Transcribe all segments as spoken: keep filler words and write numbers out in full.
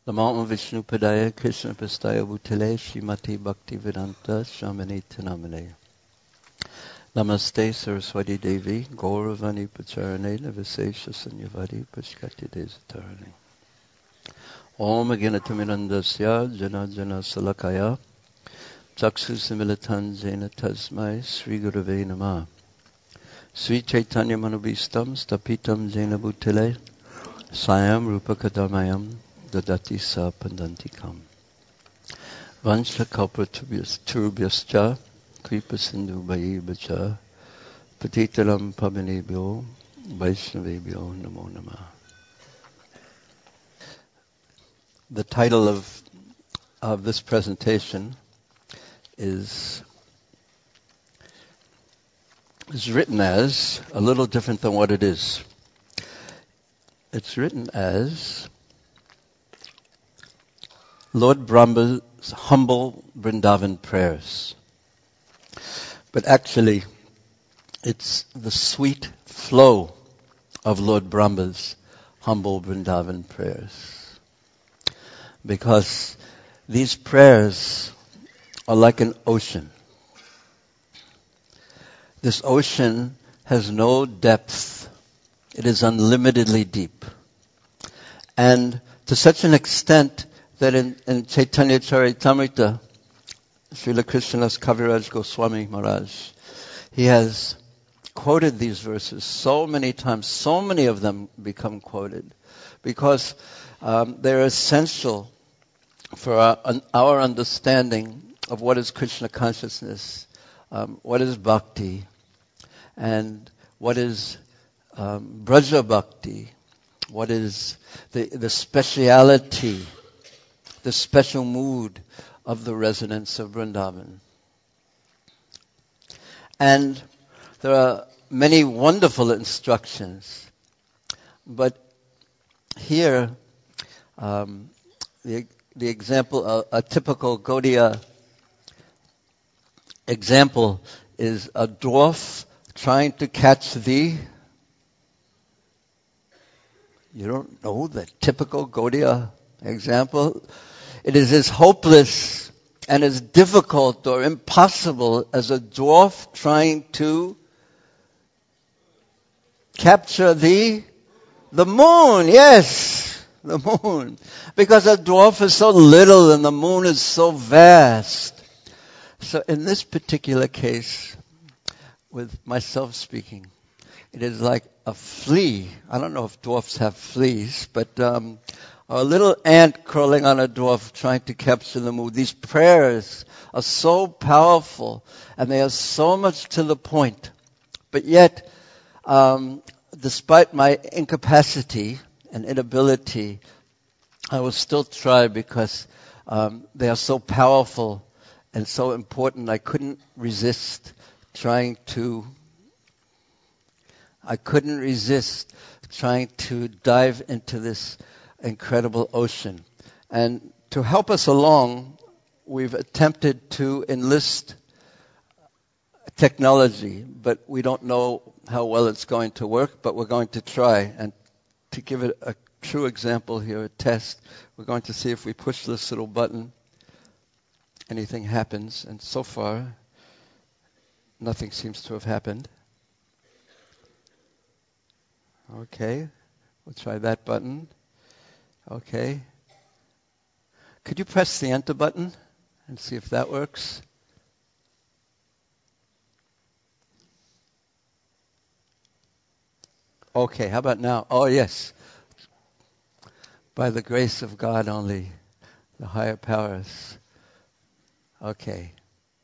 Namo Vishnu Padaya Krishna Pastaya Bhutale Shrimati Bhakti Vedanta Shamani Tanamane. Namaste Saraswati Devi Gauravani Pacharane Navasesha Sanyavadi Pashkati Desatarane. Om Aginatamidandasya Jana Jana Salakaya Chaksu Similatan Jena Tasmai Sri Gurave Namah. Sri Chaitanya Manubhistam Stapitam Jena Bhutale Sayam Rupa Kadamayam Dadati Sa Pandantikam. Vansha Kalpa Turbhyascha Kripa Sindhu Bhaja Patitalam Pavanebhyo Vaishnavebhyo Namo Namah. The title of, of this presentation is, is written as a little different than what it is. It's written as Lord Brahma's humble Vrindavan prayers. But actually, it's the sweet flow of Lord Brahma's humble Vrindavan prayers. Because these prayers are like an ocean. This ocean has no depth. It is unlimitedly deep. And to such an extent that in, in Chaitanya Charitamrita, Srila Krishnadas Kaviraj Goswami Maharaj, he has quoted these verses so many times, so many of them become quoted, because um, they're essential for our, our understanding of what is Krishna consciousness, um, what is bhakti, and what is um, Braja Bhakti, what is the, the speciality, the special mood of the residents of Vrindavan. And there are many wonderful instructions, but here um, the, the example, a, a typical Gaudiya example is a dwarf trying to catch the, you don't know the typical Gaudiya example? It is as hopeless and as difficult or impossible as a dwarf trying to capture the the moon. Yes, the moon. Because a dwarf is so little and the moon is so vast. So in this particular case, with myself speaking, it is like a flea. I don't know if dwarfs have fleas, but um, a little ant crawling on a dwarf trying to capture the moon. These prayers are so powerful and they are so much to the point. But yet, um, despite my incapacity and inability, I will still try because um, they are so powerful and so important. I couldn't resist trying to I couldn't resist trying to dive into this incredible ocean. And to help us along, we've attempted to enlist technology, but we don't know how well it's going to work, but we're going to try. And to give it a true example here, a test, we're going to see if we push this little button, anything happens. And so far, nothing seems to have happened. Okay, we'll try that button. Okay. Could you press the enter button and see if that works? Okay, how about now? Oh, yes. By the grace of God only, the higher powers. Okay.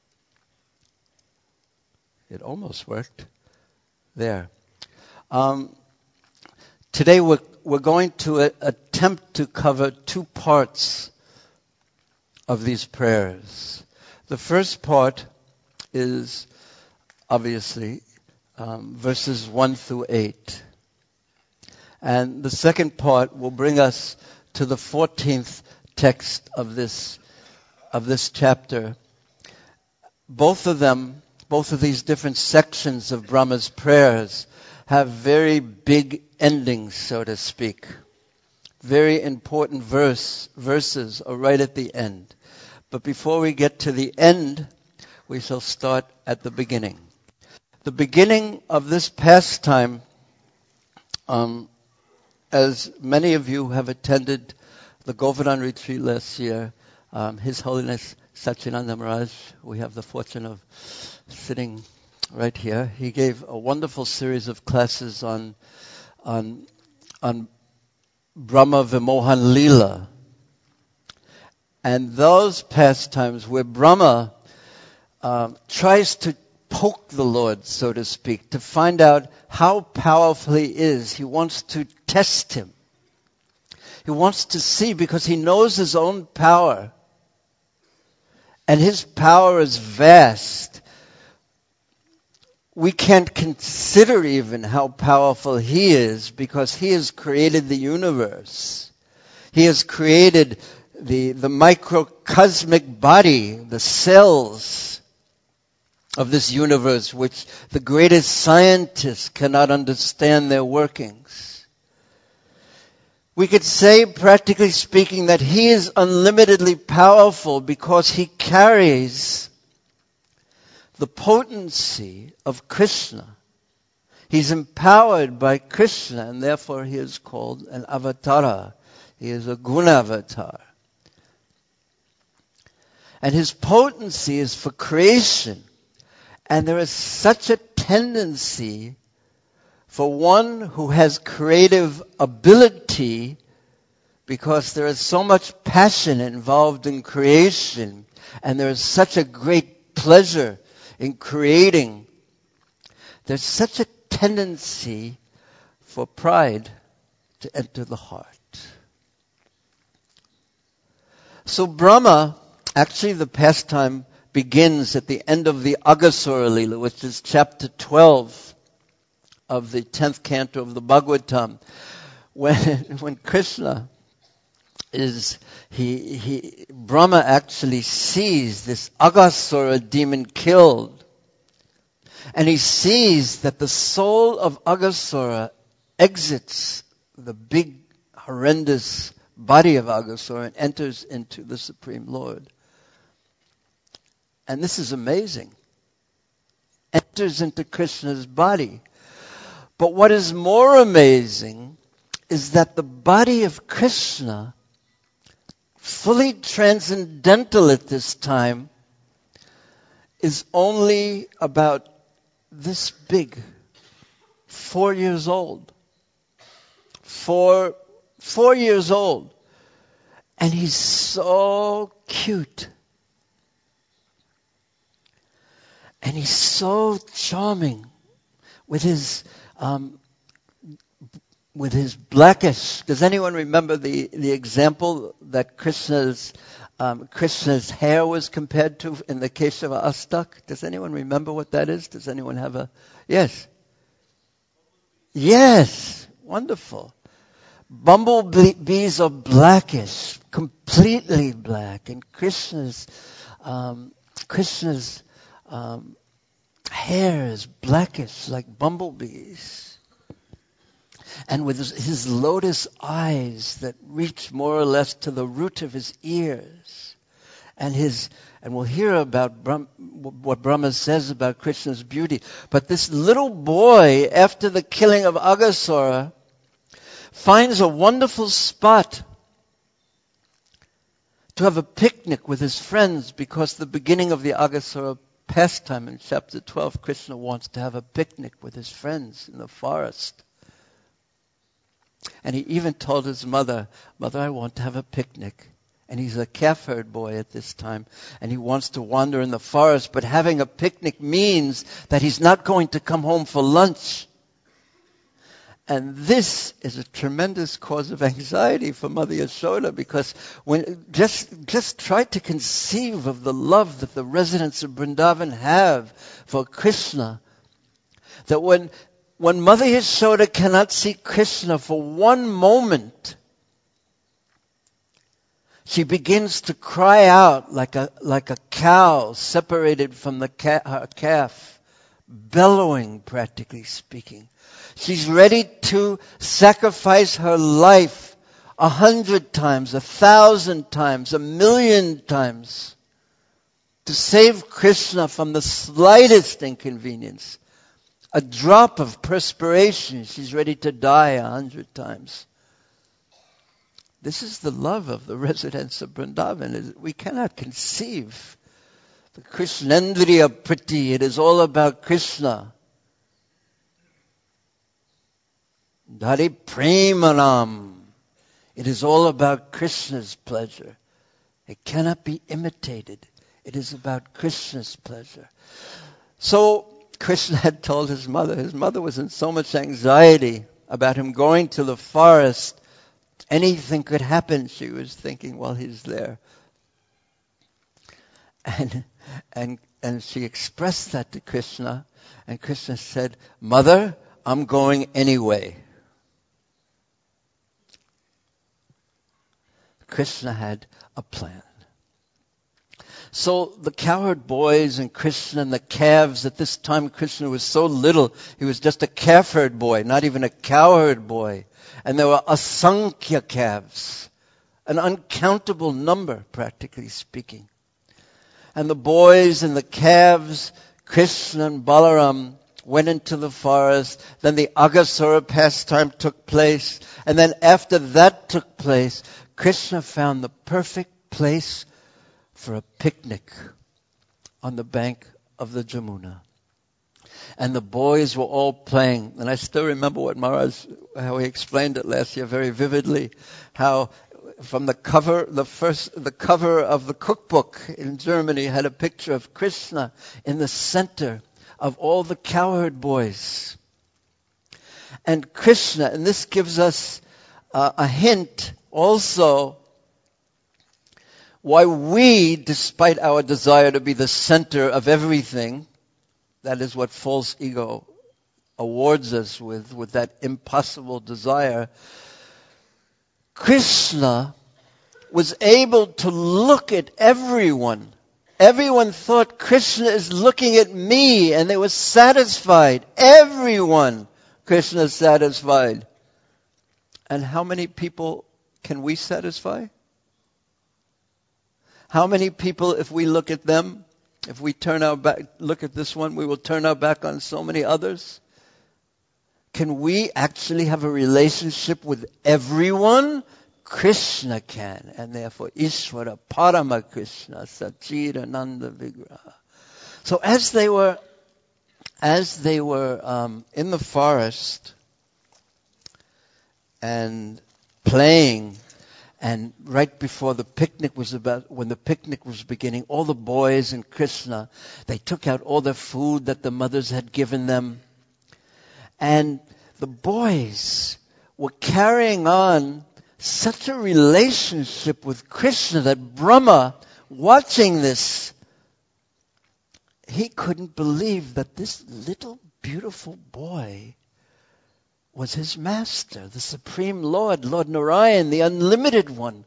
It almost worked. There. Um, today we're, we're going to a, attempt to cover two parts of these prayers. The first part is obviously um, verses one through eight. And the second part will bring us to the fourteenth text of this of this chapter. Both of them, both of these different sections of Brahma's prayers have very big endings, so to speak. very important verse, verses are right at the end. But before we get to the end, we shall start at the beginning. The beginning of this pastime, um, as many of you have attended the Govardhan retreat last year, um, His Holiness Satchidananda Maharaj, we have the fortune of sitting right here. He gave a wonderful series of classes on on on Brahma Vimohan Leela. And those pastimes where Brahma uh, tries to poke the Lord, so to speak, to find out how powerful he is. He wants to test him. He wants to see, because he knows his own power. And his power is vast. We can't consider even how powerful he is, because he has created the universe. He has created the, the microcosmic body, the cells of this universe, which the greatest scientists cannot understand their workings. We could say, practically speaking, that he is unlimitedly powerful because he carries the potency of Krishna. He's empowered by Krishna, and therefore he is called an avatara. He is a gunavatar. And his potency is for creation. And there is such a tendency for one who has creative ability, because there is so much passion involved in creation, and there is such a great pleasure in creating. There's such a tendency for pride to enter the heart. So Brahma, actually the pastime begins at the end of the Aghasura Leela, which is chapter twelve of the tenth canto of the Bhagavatam, when when Krishna is he he Brahma actually sees this Aghasura demon killed, and he sees that the soul of Aghasura exits the big horrendous body of Aghasura and enters into the Supreme Lord. And this is amazing. Enters into Krishna's body. But what is more amazing is that the body of Krishna, fully transcendental at this time, is only about this big, four years old. Four, four years old. And he's so cute. And he's so charming with his um, with his blackish. Does anyone remember the, the example that Krishna's um, Krishna's hair was compared to in the Keshava Astak? Does anyone remember what that is? Does anyone have a yes? Yes, wonderful. Bumblebees are blackish, completely black, and Krishna's um, Krishna's Um, hair is blackish like bumblebees. And with his, his lotus eyes that reach more or less to the root of his ears. And his, and we'll hear about Brahm, what Brahma says about Krishna's beauty. But this little boy, after the killing of Aghasura, finds a wonderful spot to have a picnic with his friends, because the beginning of the Aghasura pastime in chapter twelve, Krishna wants to have a picnic with his friends in the forest. And he even told his mother, "Mother, I want to have a picnic." And he's a calf herd boy at this time, and he wants to wander in the forest, but having a picnic means that he's not going to come home for lunch. And this is a tremendous cause of anxiety for Mother Yashoda, because when just just try to conceive of the love that the residents of Vrindavan have for Krishna. That when when Mother Yashoda cannot see Krishna for one moment, she begins to cry out like a like a cow separated from the ca- her calf, bellowing, practically speaking. She's ready to sacrifice her life a hundred times, a thousand times, a million times to save Krishna from the slightest inconvenience. A drop of perspiration, she's ready to die a hundred times. This is the love of the residents of Vrindavan. We cannot conceive the Krishnendriya Priti. It is all about Krishna. Dhari Premanam. It is all about Krishna's pleasure. It cannot be imitated. It is about Krishna's pleasure. So Krishna had told his mother. His mother was in so much anxiety about him going to the forest. Anything could happen, she was thinking while he's there. And and and she expressed that to Krishna. And Krishna said, "Mother, I'm going anyway." Krishna had a plan. So the cowherd boys and Krishna and the calves, at this time Krishna was so little, he was just a calf herd boy, not even a cowherd boy. And there were asankhya calves, an uncountable number, practically speaking. And the boys and the calves, Krishna and Balaram, went into the forest. Then the Aghasura pastime took place. And then after that took place, Krishna found the perfect place for a picnic on the bank of the Jamuna. And the boys were all playing. And I still remember what Maharaj, how he explained it last year very vividly, how from the cover, the first, the cover of the cookbook in Germany had a picture of Krishna in the center of all the cowherd boys. And Krishna, and this gives us uh, a hint also why we, despite our desire to be the center of everything, that is what false ego awards us with, with that impossible desire, Krishna was able to look at everyone. Everyone thought Krishna is looking at me, and they were satisfied. Everyone, Krishna is satisfied. And how many people can we satisfy? How many people, if we look at them, if we turn our back, look at this one, we will turn our back on so many others? Can we actually have a relationship with everyone? Krishna can, and therefore Ishvara Parama Krishna Sachidananda Vigraha. So as they were, as they were um, in the forest and playing, and right before the picnic was about, when the picnic was beginning, all the boys and Krishna, they took out all the food that the mothers had given them, and the boys were carrying on such a relationship with Krishna that Brahma, watching this, he couldn't believe that this little beautiful boy was his master, the Supreme Lord, Lord Narayan, the Unlimited One.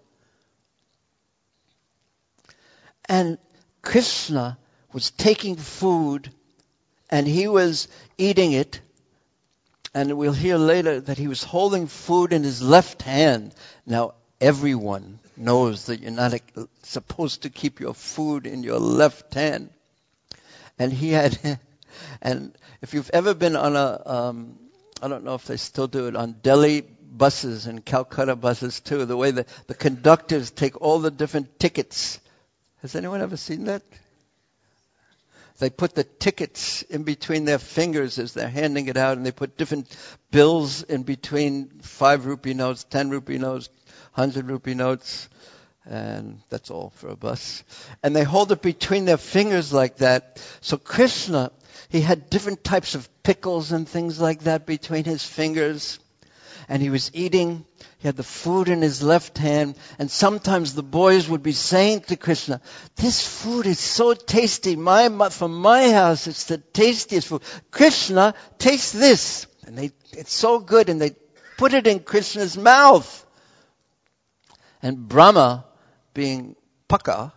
And Krishna was taking food and he was eating it. And we'll hear later that he was holding food in his left hand. Now, everyone knows that you're not supposed to keep your food in your left hand. And he had, and if you've ever been on a, um, I don't know if they still do it, on Delhi buses and Calcutta buses too, the way the, the conductors take all the different tickets. Has anyone ever seen that? They put the tickets in between their fingers as they're handing it out, and they put different bills in between five rupee notes, ten rupee notes, hundred rupee notes, and that's all for a bus. And they hold it between their fingers like that. So Krishna, he had different types of pickles and things like that between his fingers. And he was eating. He had the food in his left hand. And sometimes the boys would be saying to Krishna, "This food is so tasty. My, from my house, it's the tastiest food. Krishna, taste this." And they, it's so good. And they put it in Krishna's mouth. And Brahma, being Paka,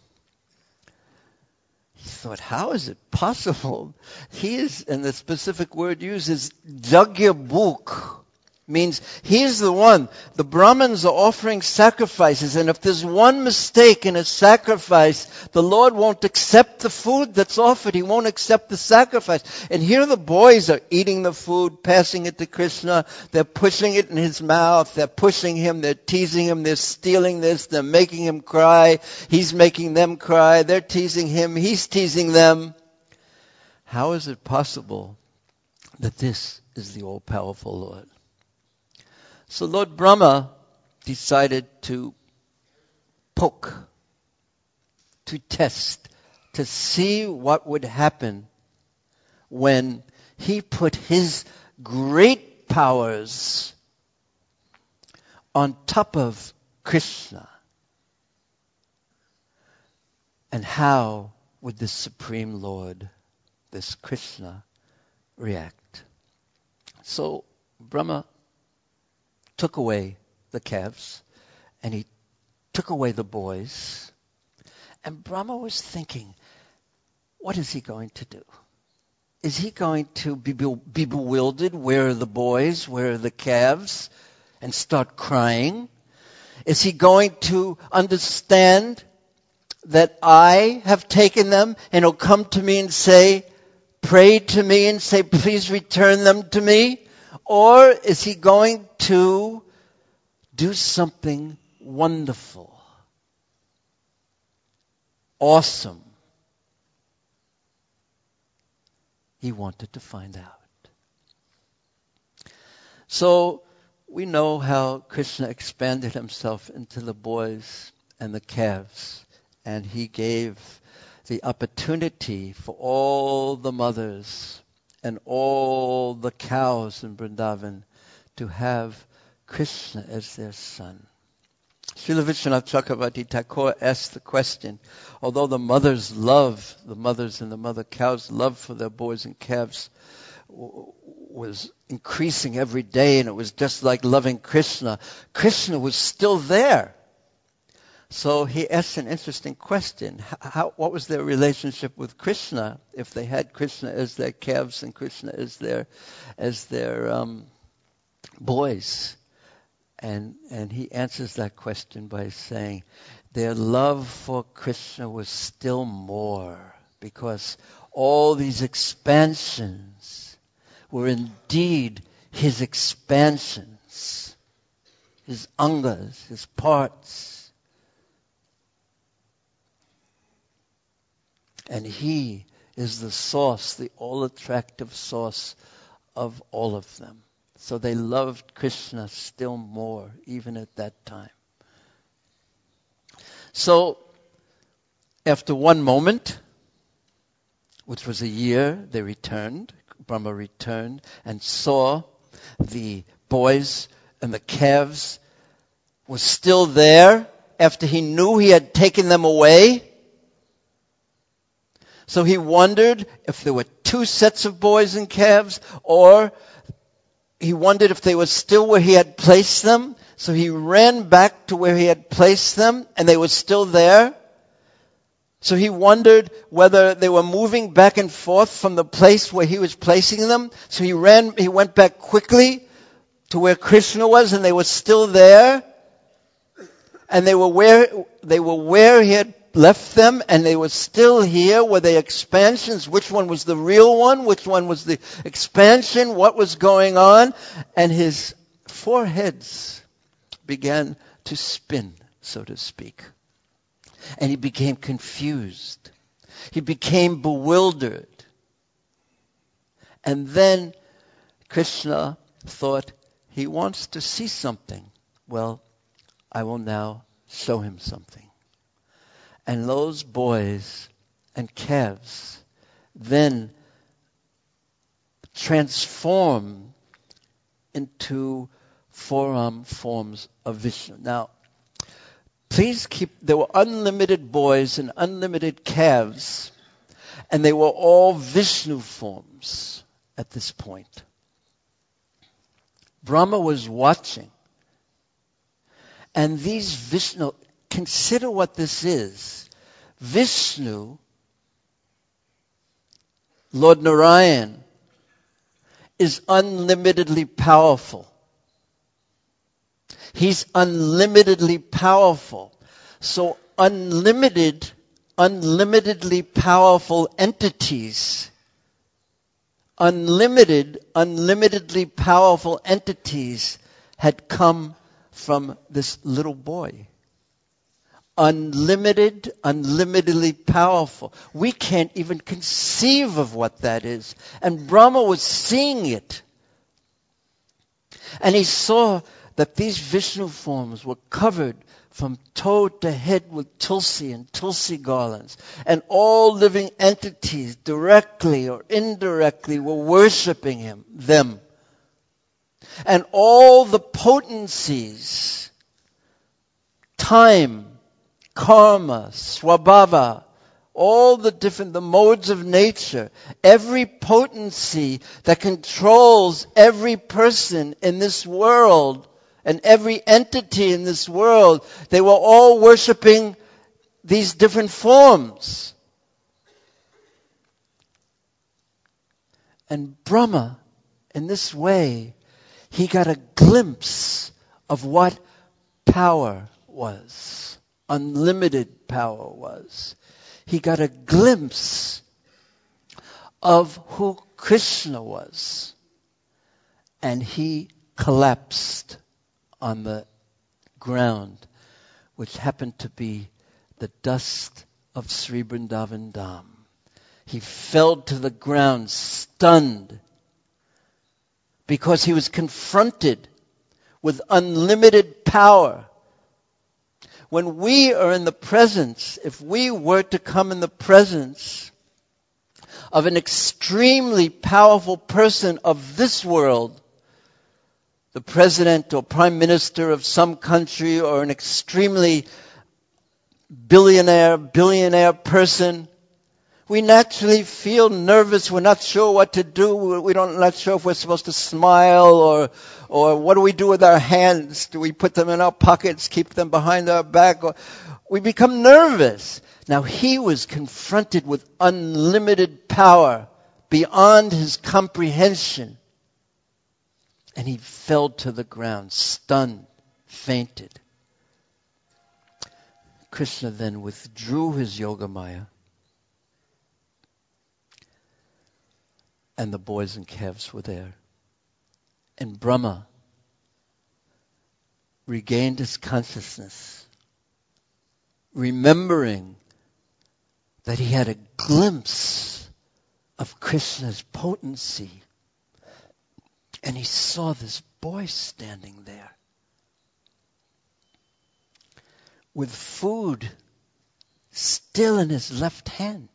he thought, how is it possible? He is, and the specific word used is Jagyabhuk. Means he's the one. The Brahmins are offering sacrifices, and if there's one mistake in a sacrifice, the Lord won't accept the food that's offered. He won't accept the sacrifice. And here the boys are eating the food, passing it to Krishna. They're pushing it in his mouth. They're pushing him. They're teasing him. They're stealing this. They're making him cry. He's making them cry. They're teasing him. He's teasing them. How is it possible that this is the all-powerful Lord? So Lord Brahma decided to poke, to test, to see what would happen when he put his great powers on top of Krishna. And how would this Supreme Lord, this Krishna, react? So Brahma took away the calves, and he took away the boys. And Brahma was thinking, what is he going to do? Is he going to be, be bewildered? Where are the boys? Where are the calves? And start crying? Is he going to understand that I have taken them, and he'll come to me and say, pray to me and say, please return them to me? Or is he going to do something wonderful, awesome? He wanted to find out. So we know how Krishna expanded himself into the boys and the calves, and he gave the opportunity for all the mothers and all the cows in Vrindavan to have Krishna as their son. Srila Vishwanath Chakravarti Thakur asked the question, although the mothers love, the mothers and the mother cows' love for their boys and calves w- was increasing every day, and it was just like loving Krishna, Krishna was still there. So he asked an interesting question. How, what was their relationship with Krishna if they had Krishna as their calves and Krishna as their, as their um, boys? And, and he answers that question by saying their love for Krishna was still more, because all these expansions were indeed his expansions, his angas, his parts. And he is the source, the all-attractive source of all of them. So they loved Krishna still more, even at that time. So, after one moment, which was a year, they returned. Brahma returned and saw the boys and the calves were still there after he knew he had taken them away. So he wondered if there were two sets of boys and calves, or he wondered if they were still where he had placed them. So he ran back to where he had placed them, and they were still there. So he wondered whether they were moving back and forth from the place where he was placing them. So he ran, he went back quickly to where Krishna was, and they were still there. And they were where, they were where he had left them, and they were still here. Were they expansions? Which one was the real one? Which one was the expansion? What was going on? And his four heads began to spin, so to speak. And he became confused. He became bewildered. And then Krishna thought, he wants to see something. Well, I will now show him something. And those boys and calves then transform into four-arm forms of Vishnu. Now, please keep, there were unlimited boys and unlimited calves, and they were all Vishnu forms at this point. Brahma was watching. And these Vishnu, consider what this is. Vishnu, Lord Narayan, is unlimitedly powerful. He's unlimitedly powerful. So unlimited, unlimitedly powerful entities, unlimited, unlimitedly powerful entities had come from this little boy. Unlimited, unlimitedly powerful. We can't even conceive of what that is. And Brahma was seeing it. And he saw that these Vishnu forms were covered from toe to head with tulsi and tulsi garlands. And all living entities, directly or indirectly, were worshipping him, them. And all the potencies, time, karma, swabhava, all the different, the modes of nature, every potency that controls every person in this world and every entity in this world, they were all worshiping these different forms. And Brahma, in this way, he got a glimpse of what power was, unlimited power was. He got a glimpse of who Krishna was. And he collapsed on the ground, which happened to be the dust of Sri Vrindavan Dham. He fell to the ground, stunned, because he was confronted with unlimited power. When we are in the presence, if we were to come in the presence of an extremely powerful person of this world, the president or prime minister of some country, or an extremely billionaire, billionaire person, we naturally feel nervous. We're not sure what to do. We don't not sure if we're supposed to smile, or or what do we do with our hands? Do we put them in our pockets, keep them behind our back? Or we become nervous. Now he was confronted with unlimited power beyond his comprehension. And he fell to the ground, stunned, fainted. Krishna then withdrew his Yogamaya. And the boys and calves were there. And Brahma regained his consciousness, remembering that he had a glimpse of Krishna's potency. And he saw this boy standing there with food still in his left hand,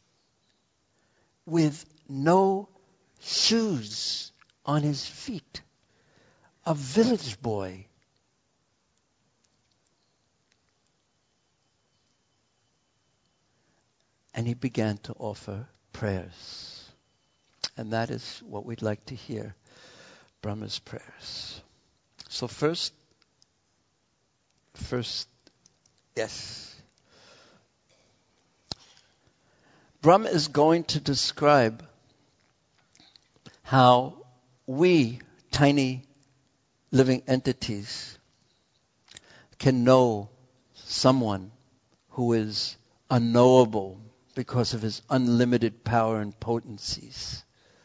with no shoes on his feet, a village boy. And he began to offer prayers. And that is what we'd like to hear, Brahma's prayers. So first, first, yes. Brahma is going to describe how we, tiny living entities, can know someone who is unknowable because of his unlimited power and potencies.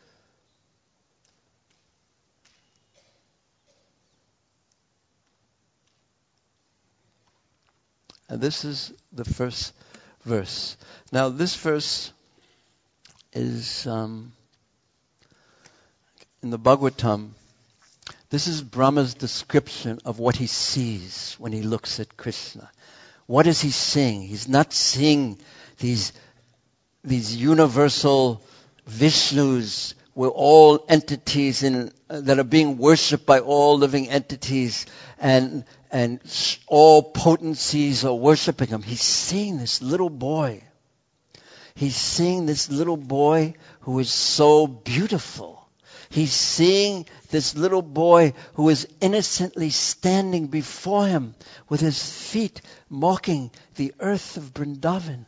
And this is the first verse. Now, this verse is um, in the Bhagavatam. This is Brahma's description of what he sees when he looks at Krishna. What is he seeing? He's not seeing these, these universal Vishnus, where all entities in, uh, that are being worshipped by all living entities, and and all potencies are worshipping him. He's seeing this little boy. He's seeing this little boy who is so beautiful. He's seeing this little boy who is innocently standing before him with his feet marking the earth of Vrindavan.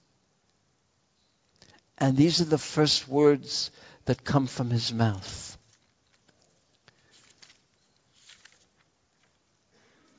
And these are the first words that come from his mouth.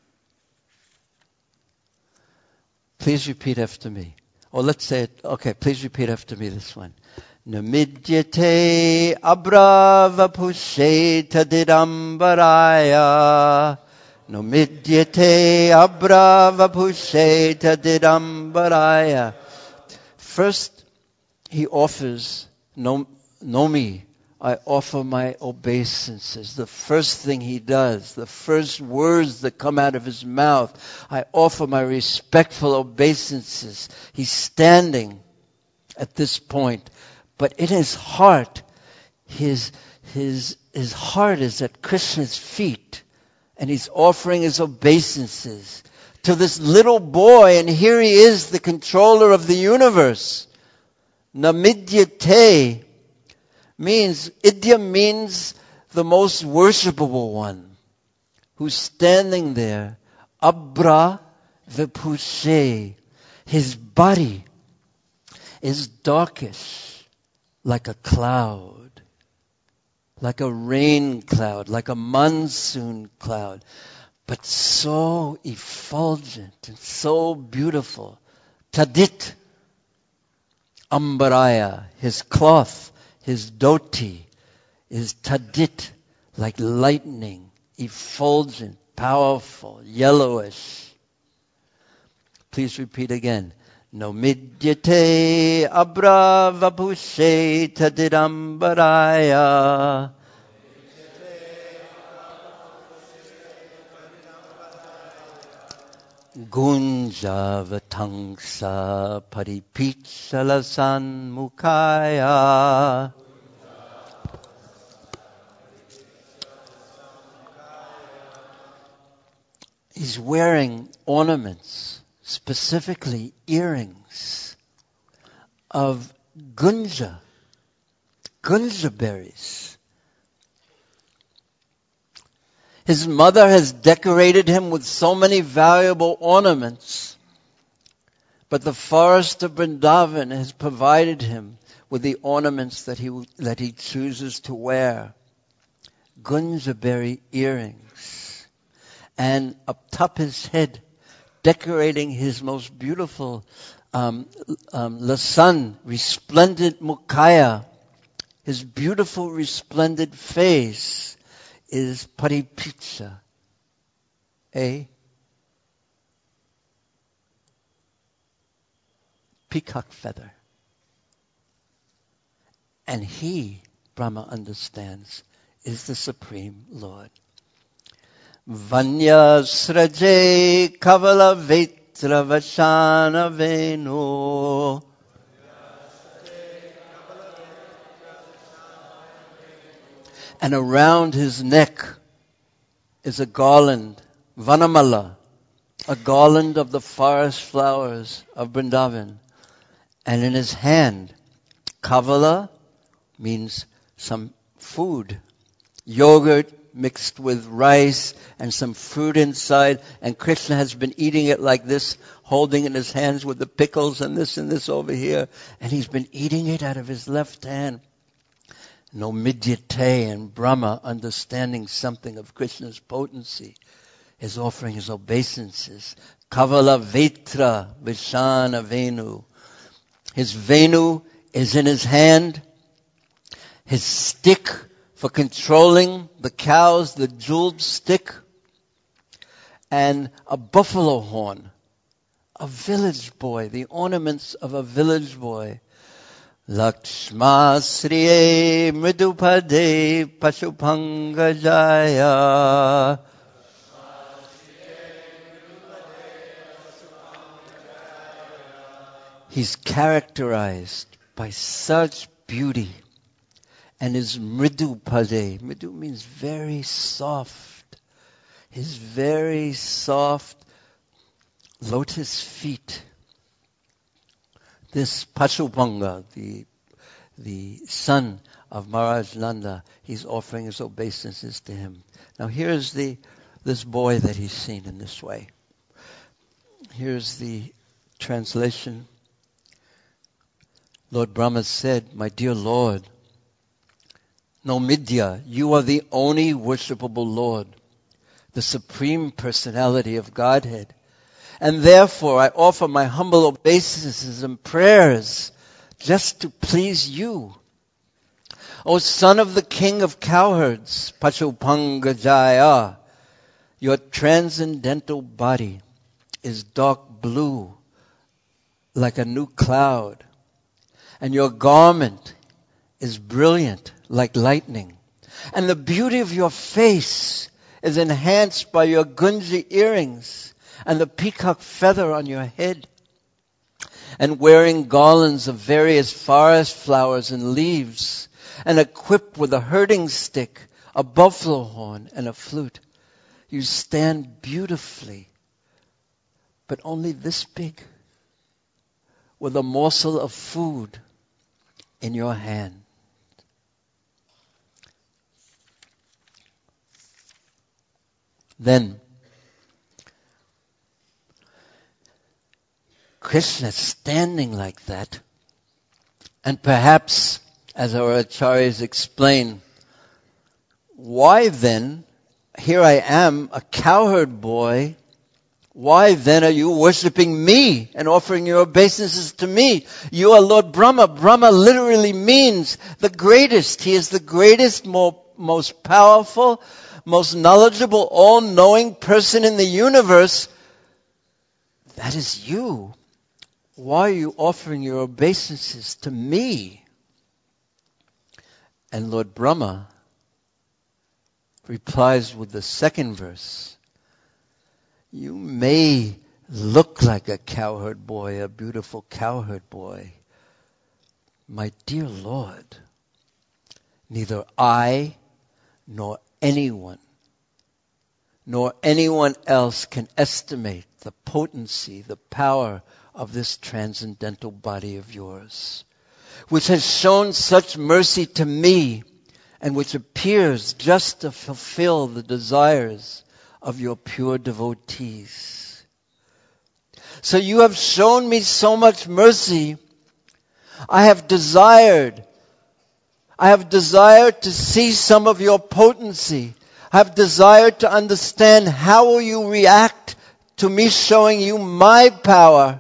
Please repeat after me. Or let's say it, okay, please repeat after me this one. Namidyate abravapushe tadidambaraya. Namidyate abravapushe tadidambaraya. First, he offers, Nomi, I offer my obeisances. The first thing he does, the first words that come out of his mouth, I offer my respectful obeisances. He's standing at this point, but in his heart, his, his, his heart is at Krishna's feet, and he's offering his obeisances to this little boy, and here he is, the controller of the universe. Namidyate means, Idya means the most worshipable one, who's standing there. Abra vipushe. His body is darkish, like a cloud, like a rain cloud, like a monsoon cloud, but so effulgent and so beautiful. Tadit ambaraya, his cloth, his dhoti is tadit, like lightning, effulgent, powerful, yellowish. Please repeat again. Nomidyate abravapushe tadidambaraya. Gunja vatangsa paripitsalasan mukaya. He's wearing ornaments, specifically earrings of gunja, gunja berries. His mother has decorated him with so many valuable ornaments, but the forest of Vrindavan has provided him with the ornaments that he that he chooses to wear. Gunja berry earrings. And atop his head, decorating his most beautiful um, um, lasan, resplendent mukaya, his beautiful resplendent face, is paripitsa, a peacock feather. And he, Brahma understands, is the Supreme Lord. Vanya sraje kavala vetra vashana venu. And around his neck is a garland, vanamala, a garland of the forest flowers of Vrindavan. And in his hand, kavala means some food, yogurt mixed with rice and some fruit inside. And Krishna has been eating it like this, holding in his hands with the pickles and this and this over here. And he's been eating it out of his left hand. Nomidyate, and Brahma, understanding something of Krishna's potency, is offering his obeisances. Kavala vetra vishana venu. His venu is in his hand. His stick for controlling the cows, the jeweled stick, and a buffalo horn, a village boy, the ornaments of a village boy. Lakshma Sriye Mridupade Pashupangajaya. He's characterized by such beauty, and his Mridupade, Mridu means very soft, his very soft lotus feet. This Pashupanga, the, the son of Maharaj Nanda, he's offering his obeisances to him. Now here's the this boy that he's seen in this way. Here's the translation. Lord Brahma said, my dear Lord, Nomidya, you are the only worshipable Lord, the Supreme Personality of Godhead. And therefore I offer my humble obeisances and prayers just to please you. O son of the king of cowherds, Pashupangajaya, your transcendental body is dark blue like a new cloud, and your garment is brilliant like lightning, and the beauty of your face is enhanced by your gunji earrings and the peacock feather on your head, and wearing garlands of various forest flowers and leaves, and equipped with a herding stick, a buffalo horn, and a flute. You stand beautifully, but only this big, with a morsel of food in your hand. Then Krishna standing like that, and perhaps, as our acharyas explain, why then, here I am, a cowherd boy, why then are you worshipping me and offering your obeisances to me? You are Lord Brahma. Brahma literally means the greatest. He is the greatest, more, most powerful, most knowledgeable, all-knowing person in the universe. That is you. Why are you offering your obeisances to me? And Lord Brahma replies with the second verse. You may look like a cowherd boy, a beautiful cowherd boy. My dear Lord, neither I nor anyone, nor anyone else can estimate the potency, the power of this transcendental body of yours, which has shown such mercy to me and which appears just to fulfill the desires of your pure devotees. So you have shown me so much mercy. I have desired, I have desired to see some of your potency. I have desired to understand how will you react to me showing you my power.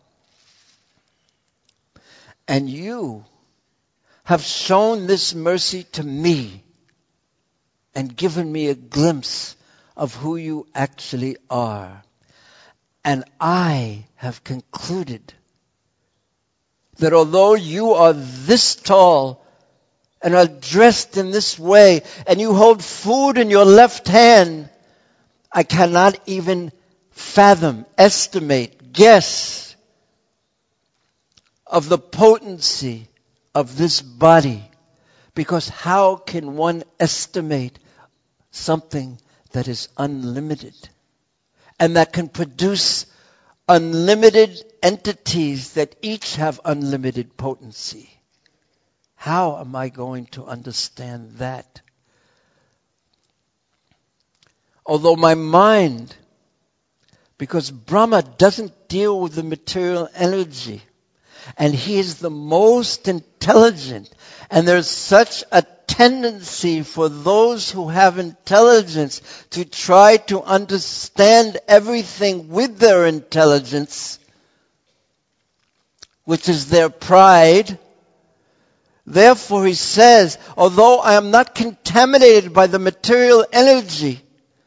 And you have shown this mercy to me and given me a glimpse of who you actually are. And I have concluded that although you are this tall and are dressed in this way and you hold food in your left hand, I cannot even fathom, estimate, guess of the potency of this body. Because how can one estimate something that is unlimited and that can produce unlimited entities that each have unlimited potency? How am I going to understand that? Although my mind, because Brahma doesn't deal with the material energy, and he is the most intelligent, and there's such a tendency for those who have intelligence to try to understand everything with their intelligence, which is their pride. Therefore, he says, although I am not contaminated by the material energy,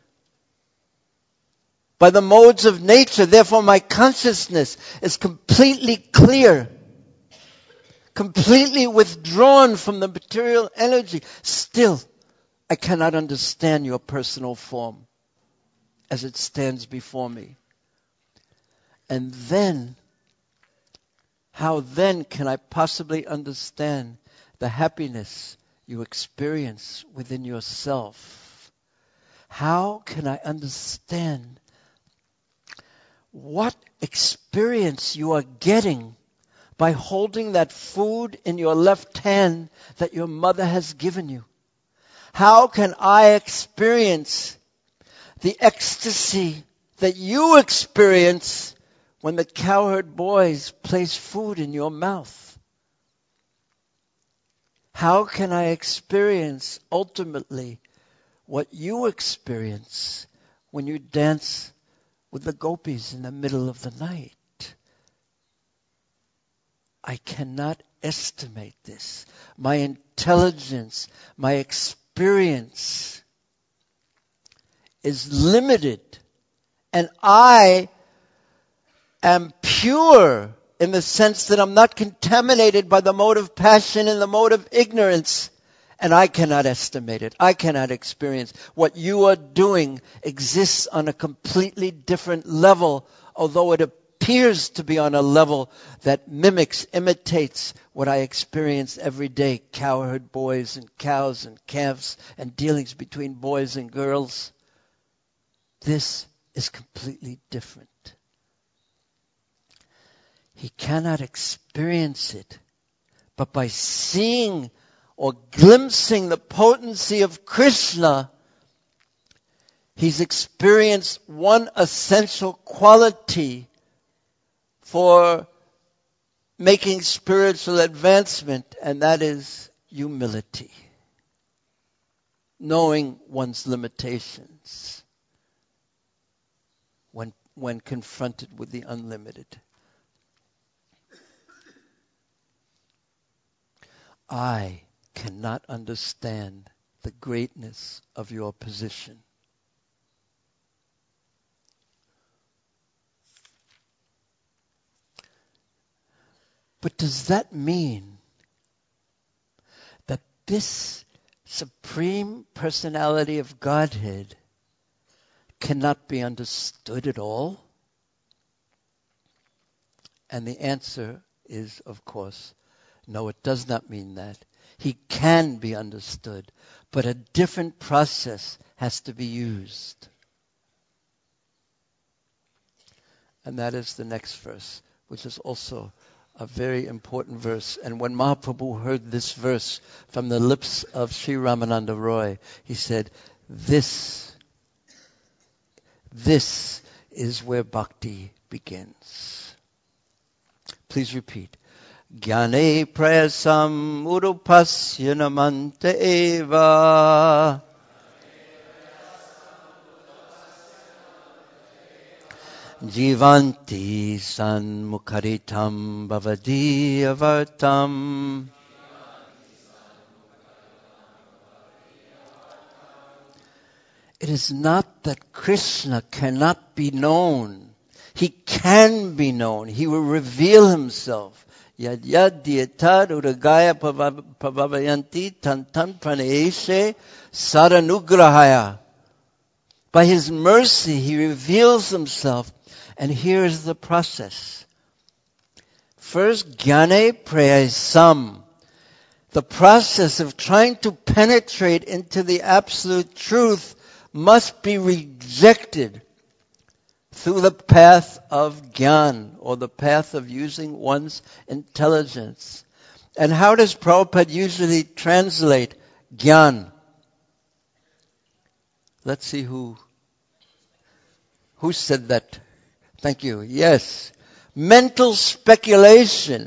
by the modes of nature, therefore my consciousness is completely clear, completely withdrawn from the material energy. Still, I cannot understand your personal form as it stands before me. And then, how then can I possibly understand the happiness you experience within yourself? How can I understand what experience you are getting by holding that food in your left hand that your mother has given you? How can I experience the ecstasy that you experience when the cowherd boys place food in your mouth? How can I experience ultimately what you experience when you dance with the gopis in the middle of the night. I cannot estimate this. My intelligence, my experience is limited. And I am pure in the sense that I'm not contaminated by the mode of passion and the mode of ignorance. And I cannot estimate it. I cannot experience. What you are doing exists on a completely different level, although it appears to be on a level that mimics, imitates what I experience every day. Cowherd boys and cows and calves and dealings between boys and girls. This is completely different. He cannot experience it, but by seeing or glimpsing the potency of Krishna, he's experienced one essential quality for making spiritual advancement, and that is humility. Knowing one's limitations when, when confronted with the unlimited. I cannot understand the greatness of your position. But does that mean that this Supreme Personality of Godhead cannot be understood at all? And the answer is, of course, no, it does not mean that. He can be understood, but a different process has to be used. And that is the next verse, which is also a very important verse. And when Mahaprabhu heard this verse from the lips of Sri Ramananda Roy, he said, this, this is where bhakti begins. Please repeat. Jnane prayasam urupasya namanta eva. Jivanti sanmukharitam bhavadiyavartam. It is not that Krishna cannot be known. He can be known. He will reveal himself. Yad yad diyatad uragaya pavavayanti tantan pranayeshe saranugrahaya. By his mercy, he reveals himself. And here is the process. First, jnane prayasam. The process of trying to penetrate into the absolute truth must be rejected through the path of jnana, or the path of using one's intelligence. And how does Prabhupada usually translate jnana? Let's see who, who said that. Thank you. Yes. Mental speculation.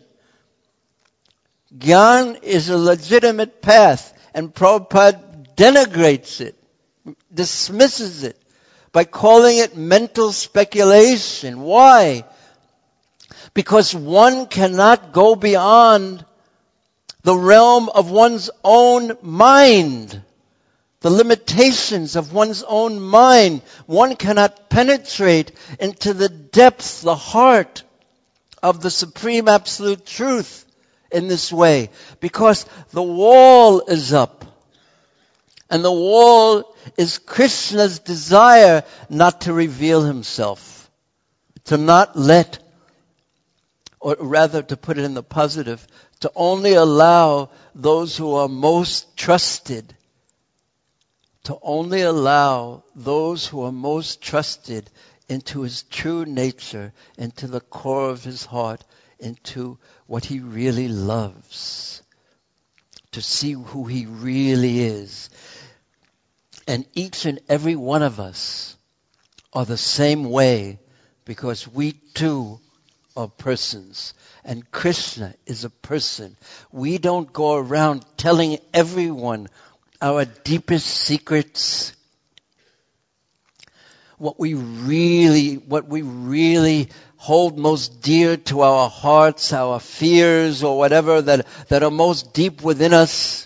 Jnana is a legitimate path, and Prabhupada denigrates it, dismisses it, by calling it mental speculation. Why? Because one cannot go beyond the realm of one's own mind, the limitations of one's own mind. One cannot penetrate into the depths, the heart of the Supreme Absolute Truth in this way, because the wall is up. And the wall is Krishna's desire not to reveal himself, to not let, or rather to put it in the positive, to only allow those who are most trusted, to only allow those who are most trusted into his true nature, into the core of his heart, into what he really loves, to see who he really is. And each and every one of us are the same way, because we too are persons. And Krishna is a person. We don't go around telling everyone our deepest secrets. what we really, what we really hold most dear to our hearts, our fears, or whatever that, that are most deep within us.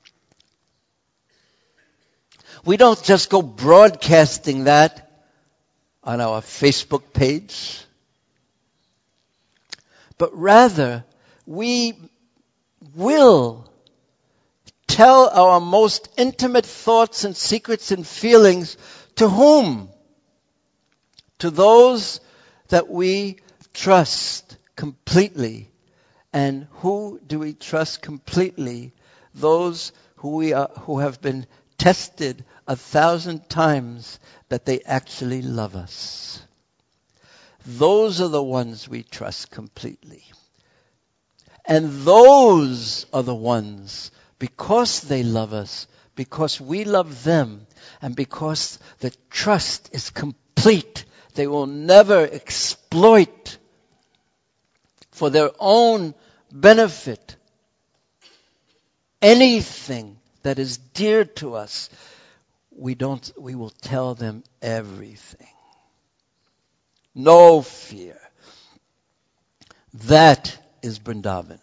We don't just go broadcasting that on our Facebook page, but rather we will tell our most intimate thoughts and secrets and feelings to whom? To those that we trust completely. And who do we trust completely? Those who we are, who have been tested a thousand times that they actually love us. Those are the ones we trust completely. And those are the ones, because they love us, because we love them, and because the trust is complete, they will never exploit for their own benefit anything that is dear to us. We don't, we will tell them everything. No fear. That is Vrindavan.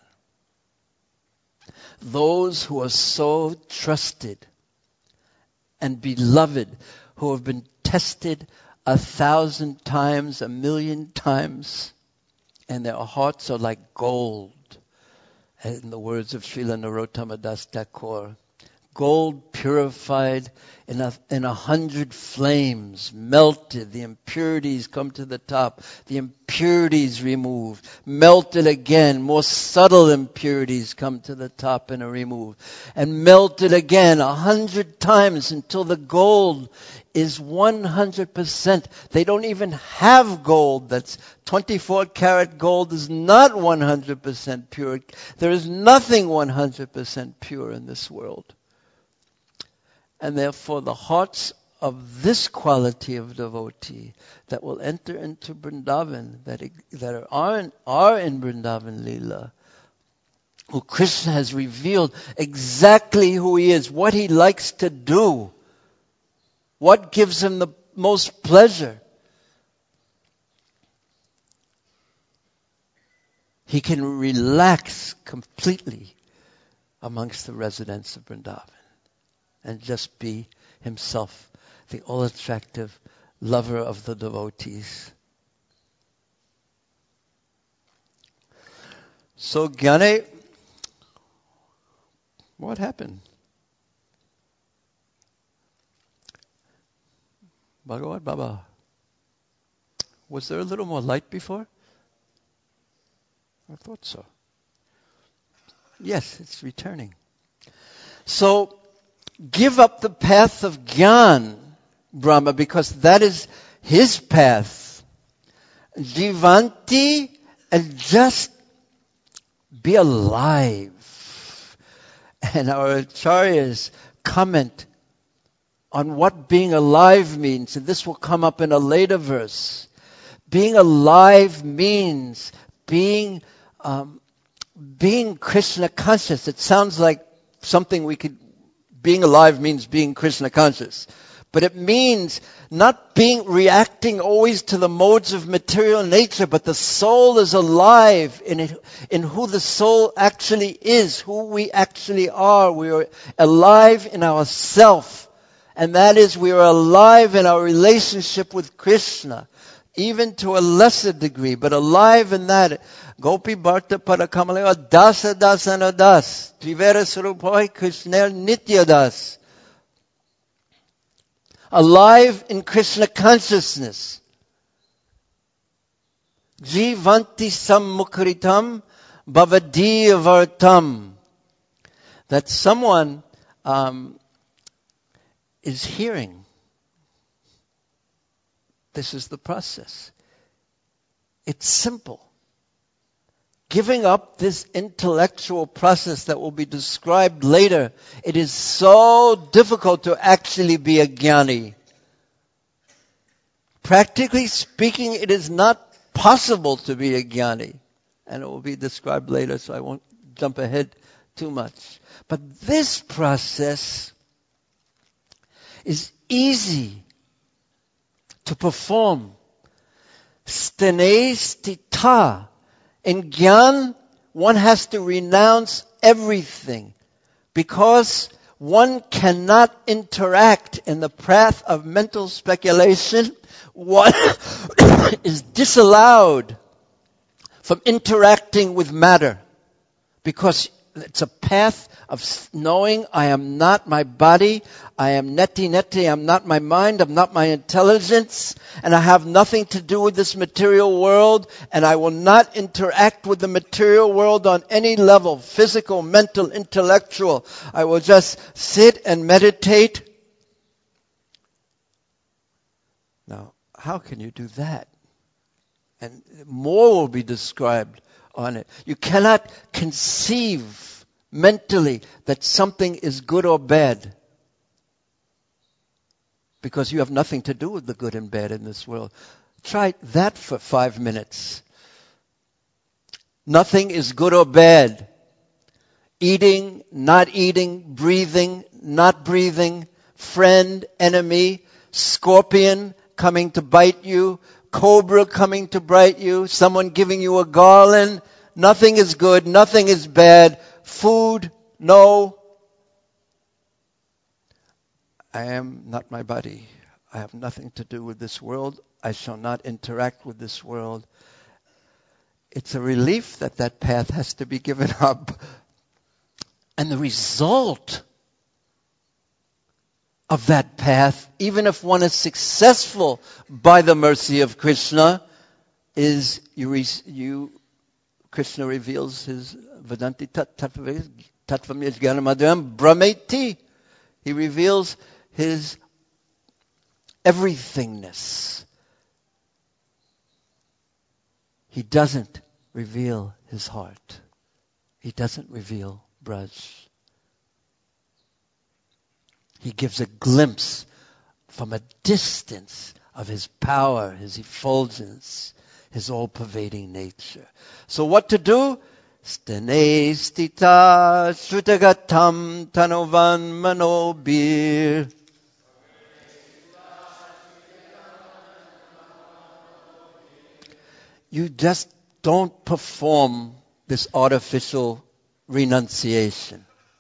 Those who are so trusted and beloved, who have been tested a thousand times, a million times, and their hearts are like gold. In the words of Srila Narottama Das Thakur, gold purified in a, in a hundred flames, melted, the impurities come to the top, the impurities removed, melted again, more subtle impurities come to the top and are removed, and melted again a hundred times until the gold is one hundred percent. They don't even have gold that's twenty-four karat gold is not one hundred percent pure. There is nothing one hundred percent pure in this world. And therefore the hearts of this quality of devotee that will enter into Vrindavan, that, that are, in, are in Vrindavan Leela, who Krishna has revealed exactly who he is, what he likes to do, what gives him the most pleasure. He can relax completely amongst the residents of Vrindavan and just be himself, the all-attractive lover of the devotees. So, Gyane, what happened? Bhagavad Baba, was there a little more light before? I thought so. Yes, it's returning. So, give up the path of Gyan, Brahma, because that is his path. Jivanti, and just be alive. And our acharyas comment on what being alive means, and this will come up in a later verse. Being alive means being um, being Krishna conscious. It sounds like something we could. Being alive means being Krishna conscious, but it means not being reacting always to the modes of material nature, but the soul is alive in it, in who the soul actually is, who we actually are. We are alive in ourself. And that is, we are alive in our relationship with Krishna, even to a lesser degree, but alive in that. Gopi Bharta Parakamalaya Dasa Dasana Das Trivera Sarupoi Krishna Nitya Das. Alive in Krishna consciousness. Jivanti Sammukritam Bhavadiyavartam. That someone um, is hearing. This is the process. It's simple. Giving up this intellectual process that will be described later, it is so difficult to actually be a jnani. Practically speaking, it is not possible to be a jnani. And it will be described later, so I won't jump ahead too much. But this process is easy to perform. Stene stita. In Gyan, one has to renounce everything because one cannot interact in the path of mental speculation. One is disallowed from interacting with matter because it's a path of knowing I am not my body, I am neti neti, I'm not my mind, I'm not my intelligence, and I have nothing to do with this material world, and I will not interact with the material world on any level, physical, mental, intellectual. I will just sit and meditate. Now, how can you do that? And more will be described on it. You cannot conceive mentally that something is good or bad because you have nothing to do with the good and bad in this world. Try that for five minutes. Nothing is good or bad. Eating, not eating, breathing, not breathing, friend, enemy, scorpion coming to bite you, cobra coming to bite you, someone giving you a garland. Nothing is good, nothing is bad. Food, no. I am not my body. I have nothing to do with this world. I shall not interact with this world. It's a relief that that path has to be given up. And the result of that path, even if one is successful by the mercy of Krishna, is you, you Krishna reveals his Vedanti Tattvamya Jnanamadhyam Brahmeti. He reveals his everythingness. He doesn't reveal his heart. He doesn't reveal Braj. He gives a glimpse from a distance of his power, his effulgence, his all-pervading nature. So what to do? Stene stita shrutagatam tanovan manobir. You just don't perform this artificial renunciation,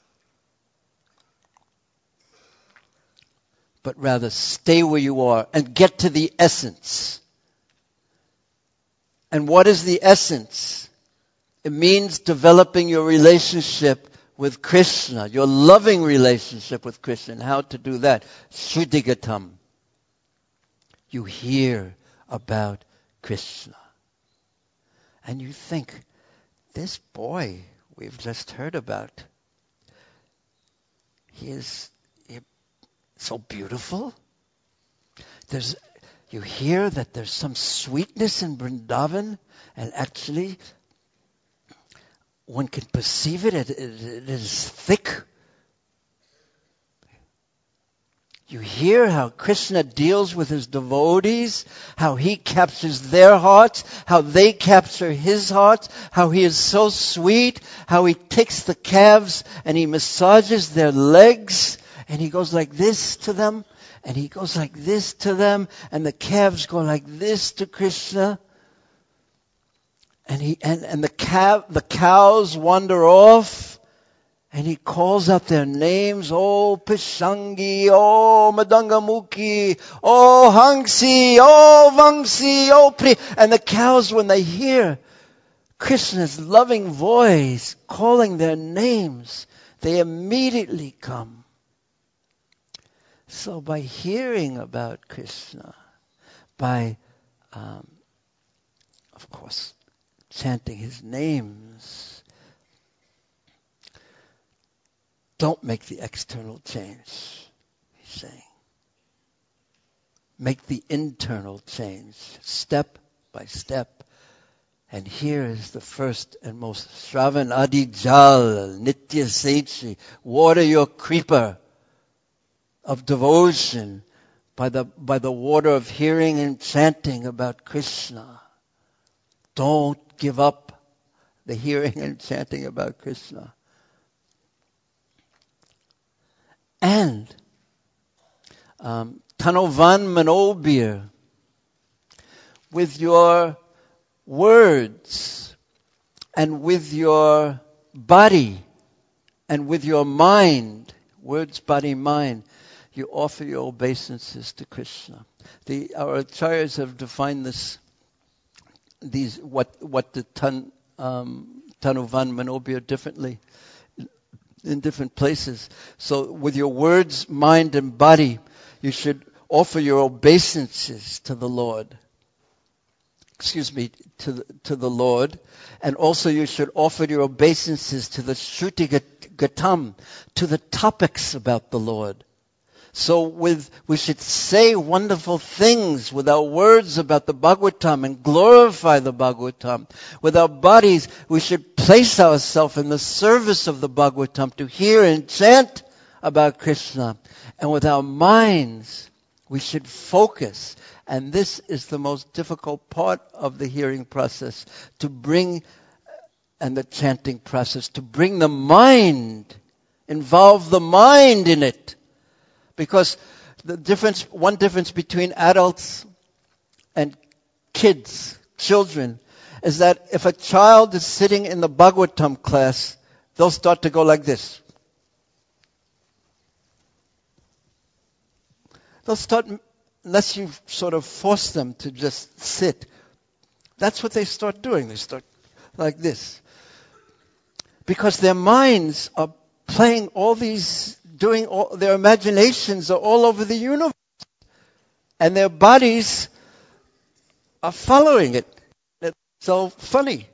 but rather stay where you are and get to the essence. And what is the essence? It means developing your relationship with Krishna, your loving relationship with Krishna. And how to do that? Shrudigatam. You hear about Krishna. And you think, this boy we've just heard about, he is so beautiful. There's, you hear that there's some sweetness in Vrindavan, and actually one can perceive it. It, it, it is thick. You hear how Krishna deals with his devotees, how he captures their hearts, how they capture his hearts, how he is so sweet, how he takes the calves and he massages their legs, and he goes like this to them, and he goes like this to them, and the calves go like this to Krishna. And he and, and the calf, the cows wander off, and he calls out their names. Oh Pishangi, oh Madangamukhi, oh Hangsi, oh Vangsi, oh Pri. And the cows, when they hear Krishna's loving voice calling their names, they immediately come. So by hearing about Krishna, by, um, of course, chanting his names, don't make the external change, he's saying. Make the internal change, step by step. And here is the first and most Shravan Adi Jal, Nitya Sechi, water your creeper of devotion by the, by the water of hearing and chanting about Krishna. Don't give up the hearing and chanting about Krishna. And um, Tanovan Manobir, with your words and with your body and with your mind, words, body, mind, you offer your obeisances to Krishna. The, our acharyas have defined this, these, what, what the tan, um, Tanuvan Manobhya differently in different places. So with your words, mind, and body, you should offer your obeisances to the Lord. Excuse me, to the, to the Lord. And also you should offer your obeisances to the Shruti Gatam, to the topics about the Lord. So with, we should say wonderful things with our words about the Bhagavatam and glorify the Bhagavatam. With our bodies, we should place ourselves in the service of the Bhagavatam to hear and chant about Krishna. And with our minds, we should focus. And this is the most difficult part of the hearing process, to bring, and the chanting process, to bring the mind, involve the mind in it. Because the difference, one difference between adults and kids, children, is that if a child is sitting in the Bhagavatam class, they'll start to go like this. They'll start, unless you sort of force them to just sit. That's what they start doing. They start like this. Because their minds are playing all these, doing all, their imaginations are all over the universe. And their bodies are following it. It's so funny.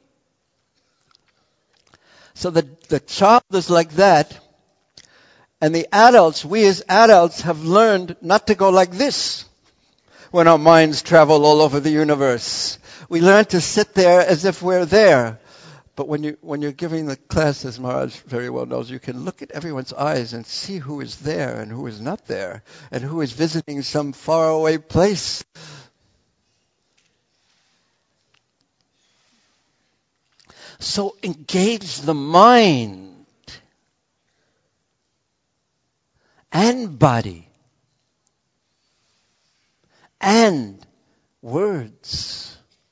So the, the child is like that. And the adults, we as adults have learned not to go like this when our minds travel all over the universe. We learn to sit there as if we're there. But when you when you're giving the class, as Maharaj very well knows, you can look at everyone's eyes and see who is there and who is not there, and who is visiting some faraway place. So engage the mind and body and words.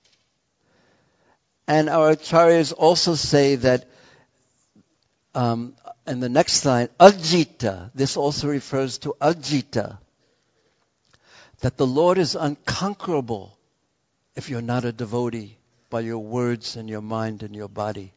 And our acharyas also say that, um, in the next line, Ajita, this also refers to Ajita, that the Lord is unconquerable if you're not a devotee by your words and your mind and your body.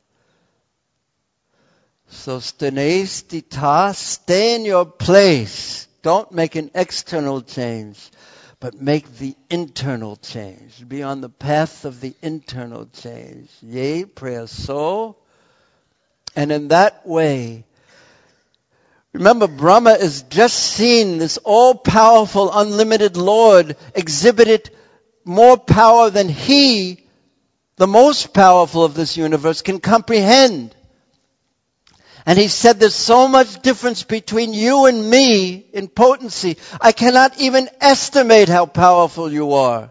So stene stita, stay in your place. Don't make an external change, but make the internal change. Be on the path of the internal change. Yea, prayer so. And in that way, remember, Brahma is just seen this all-powerful, unlimited Lord exhibited more power than he, the most powerful of this universe, can comprehend. And he said, there's so much difference between you and me in potency. I cannot even estimate how powerful you are.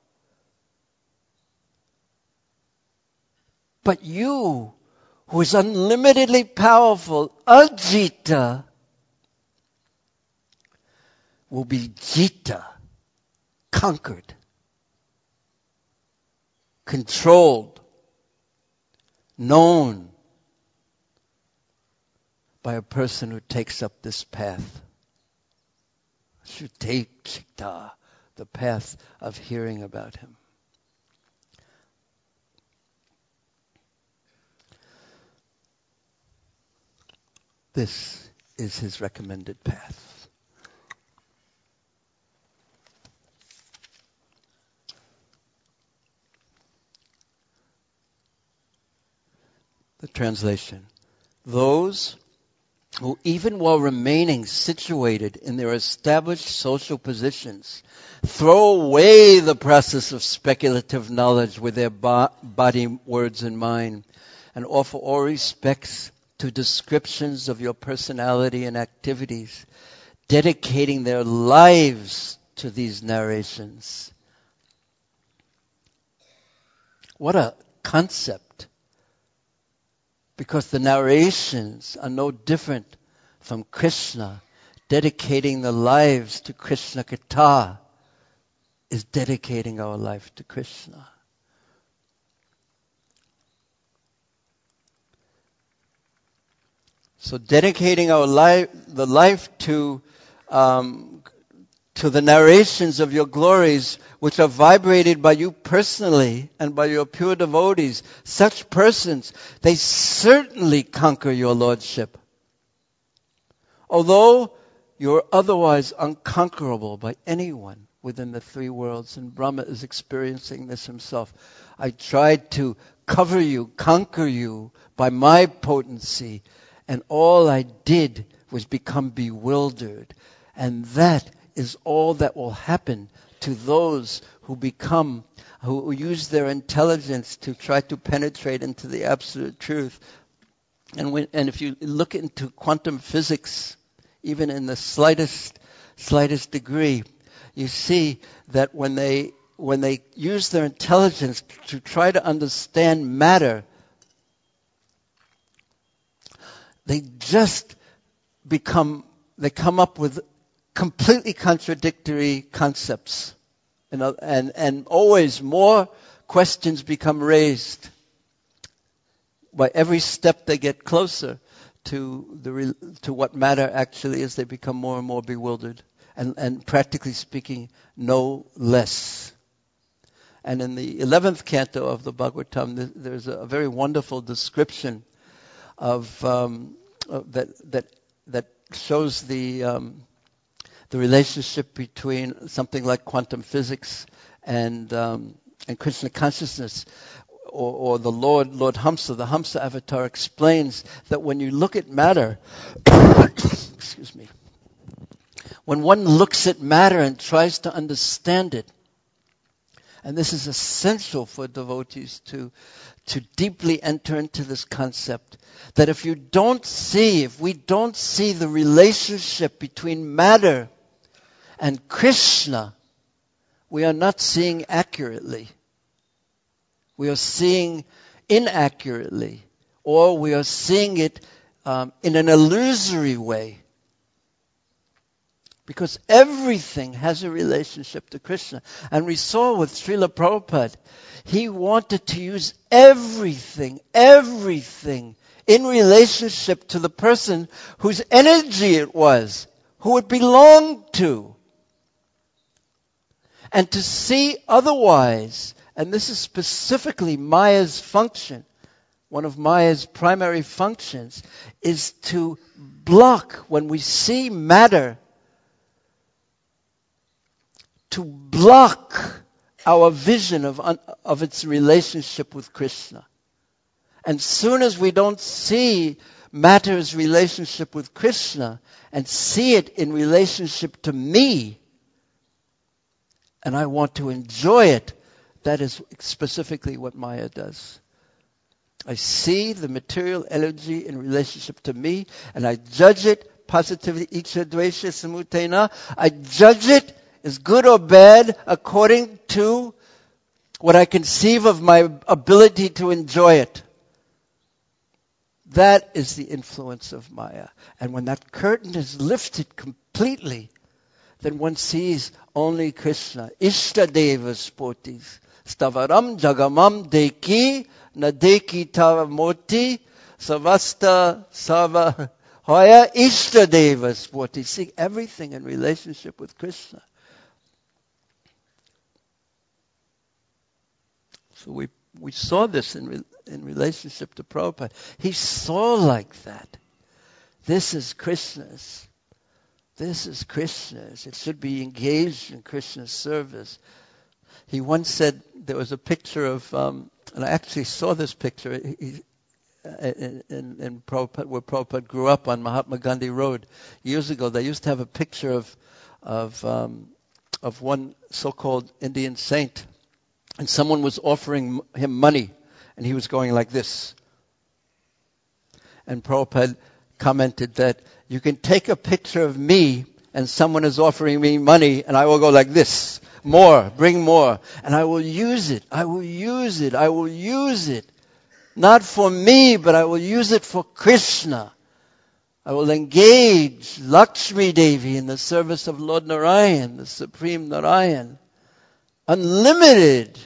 But you, who is unlimitedly powerful, Ajita, will be Jita, conquered, controlled, known by a person who takes up this path. Shrutekshita, the path of hearing about him. This is his recommended path. The translation. Those who, even while remaining situated in their established social positions, throw away the process of speculative knowledge with their bo- body, words, and mind, and offer all respects to descriptions of your personality and activities, dedicating their lives to these narrations. What a concept! Because the narrations are no different from Krishna dedicating the lives to Krishna Katha. is dedicating our life to Krishna. So dedicating our life, the life to um, to the narrations of your glories, which are vibrated by you personally and by your pure devotees, such persons, they certainly conquer your lordship. Although you're otherwise unconquerable by anyone within the three worlds, and Brahma is experiencing this himself. I tried to cover you, conquer you by my potency, and all I did was become bewildered. And that is all that will happen to those who become, who use their intelligence to try to penetrate into the absolute truth. And when, and if you look into quantum physics, even in the slightest, slightest degree, you see that when they, when they use their intelligence to try to understand matter, they just become, they come up with completely contradictory concepts. And, and, and always more questions become raised. By every step they get closer to the to what matter actually is, they become more and more bewildered. And, and practically speaking, no less. And in the eleventh canto of the Bhagavatam, there's a very wonderful description of, um, of that that that shows the um, the relationship between something like quantum physics and um, and Krishna consciousness, or, or the Lord Lord Hamsa. The Hamsa avatar explains that when you look at matter, excuse me, when one looks at matter and tries to understand it, and this is essential for devotees to to deeply enter into this concept, that if you don't see, if we don't see the relationship between matter and Krishna, we are not seeing accurately. We are seeing inaccurately, or we are seeing it um, in an illusory way. Because everything has a relationship to Krishna. And we saw with Srila Prabhupada, he wanted to use everything, everything in relationship to the person whose energy it was, who it belonged to. And to see otherwise, and this is specifically Maya's function, one of Maya's primary functions, is to block, when we see matter, to block our vision of, of its relationship with Krishna. And soon as we don't see matter's relationship with Krishna and see it in relationship to me, and I want to enjoy it, that is specifically what Maya does. I see the material energy in relationship to me, and I judge it positively. Icha dvesha samutena. I judge it as good or bad according to what I conceive of my ability to enjoy it. That is the influence of Maya. And when that curtain is lifted completely, then one sees only Krishna. Ishtadeva spotis. Stavaram jagamam deki nadeki taramoti savasta sava hoya Ishtadeva spotis. See everything in relationship with Krishna. So we we saw this in re, in relationship to Prabhupada. He saw like that. This is Krishna's. This is Krishna's. It should be engaged in Krishna's service. He once said, there was a picture of, um, and I actually saw this picture he, in, in, in Prabhupada, where Prabhupada grew up on Mahatma Gandhi Road years ago. They used to have a picture of of um, of one so-called Indian saint. And someone was offering him money, and he was going like this. And Prabhupada commented that you can take a picture of me, and someone is offering me money, and I will go like this. More, bring more. And I will use it, I will use it, I will use it. Not for me, but I will use it for Krishna. I will engage Lakshmi Devi in the service of Lord Narayan, the Supreme Narayan. unlimited.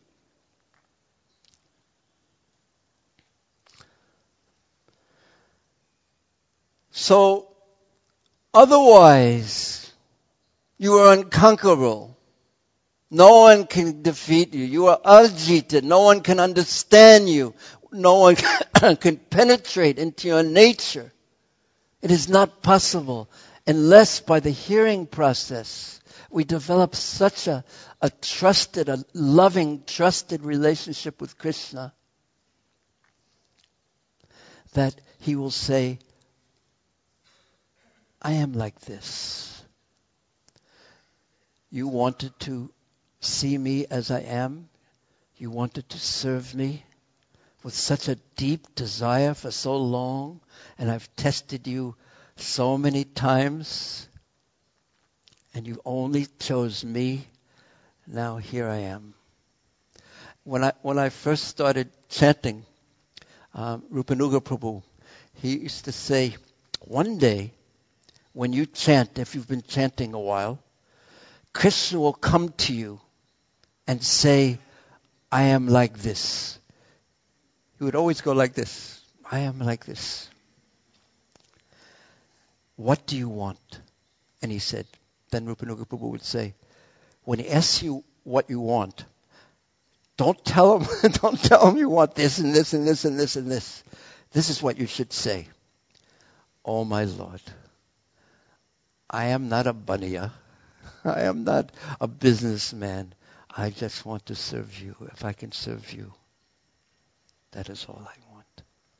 So, otherwise, you are unconquerable. No one can defeat you. You are ajita. No one can understand you. No one can penetrate into your nature. It is not possible unless by the hearing process we develop such a, a trusted, a loving, trusted relationship with Krishna that he will say, I am like this. You wanted to see me as I am. You wanted to serve me with such a deep desire for so long, and I've tested you so many times, and you only chose me. Now here I am. When I when I first started chanting, um, Rupanuga Prabhu, he used to say, one day, when you chant, if you've been chanting a while, Krishna will come to you and say, I am like this. He would always go like this. I am like this. What do you want? And he said, then Rupanuga Prabhu would say, when he asks you what you want, don't tell him, don't tell him you want this and this and this and this and this. This is what you should say. Oh my Lord, I am not a baniya. I am not a businessman. I just want to serve you. If I can serve you, that is all I want.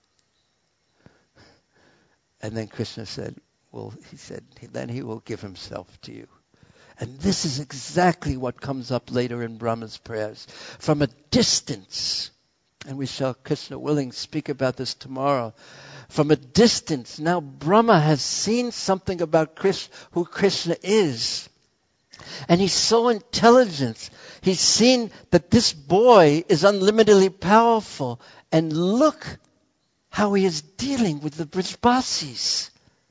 And then Krishna said, well, he said, then he will give himself to you. And this is exactly what comes up later in Brahma's prayers. From a distance, and we shall, Krishna willing, speak about this tomorrow. From a distance, now Brahma has seen something about Krishna, who Krishna is. And he's so intelligent. He's seen that this boy is unlimitedly powerful. And look how he is dealing with the Brijbasis.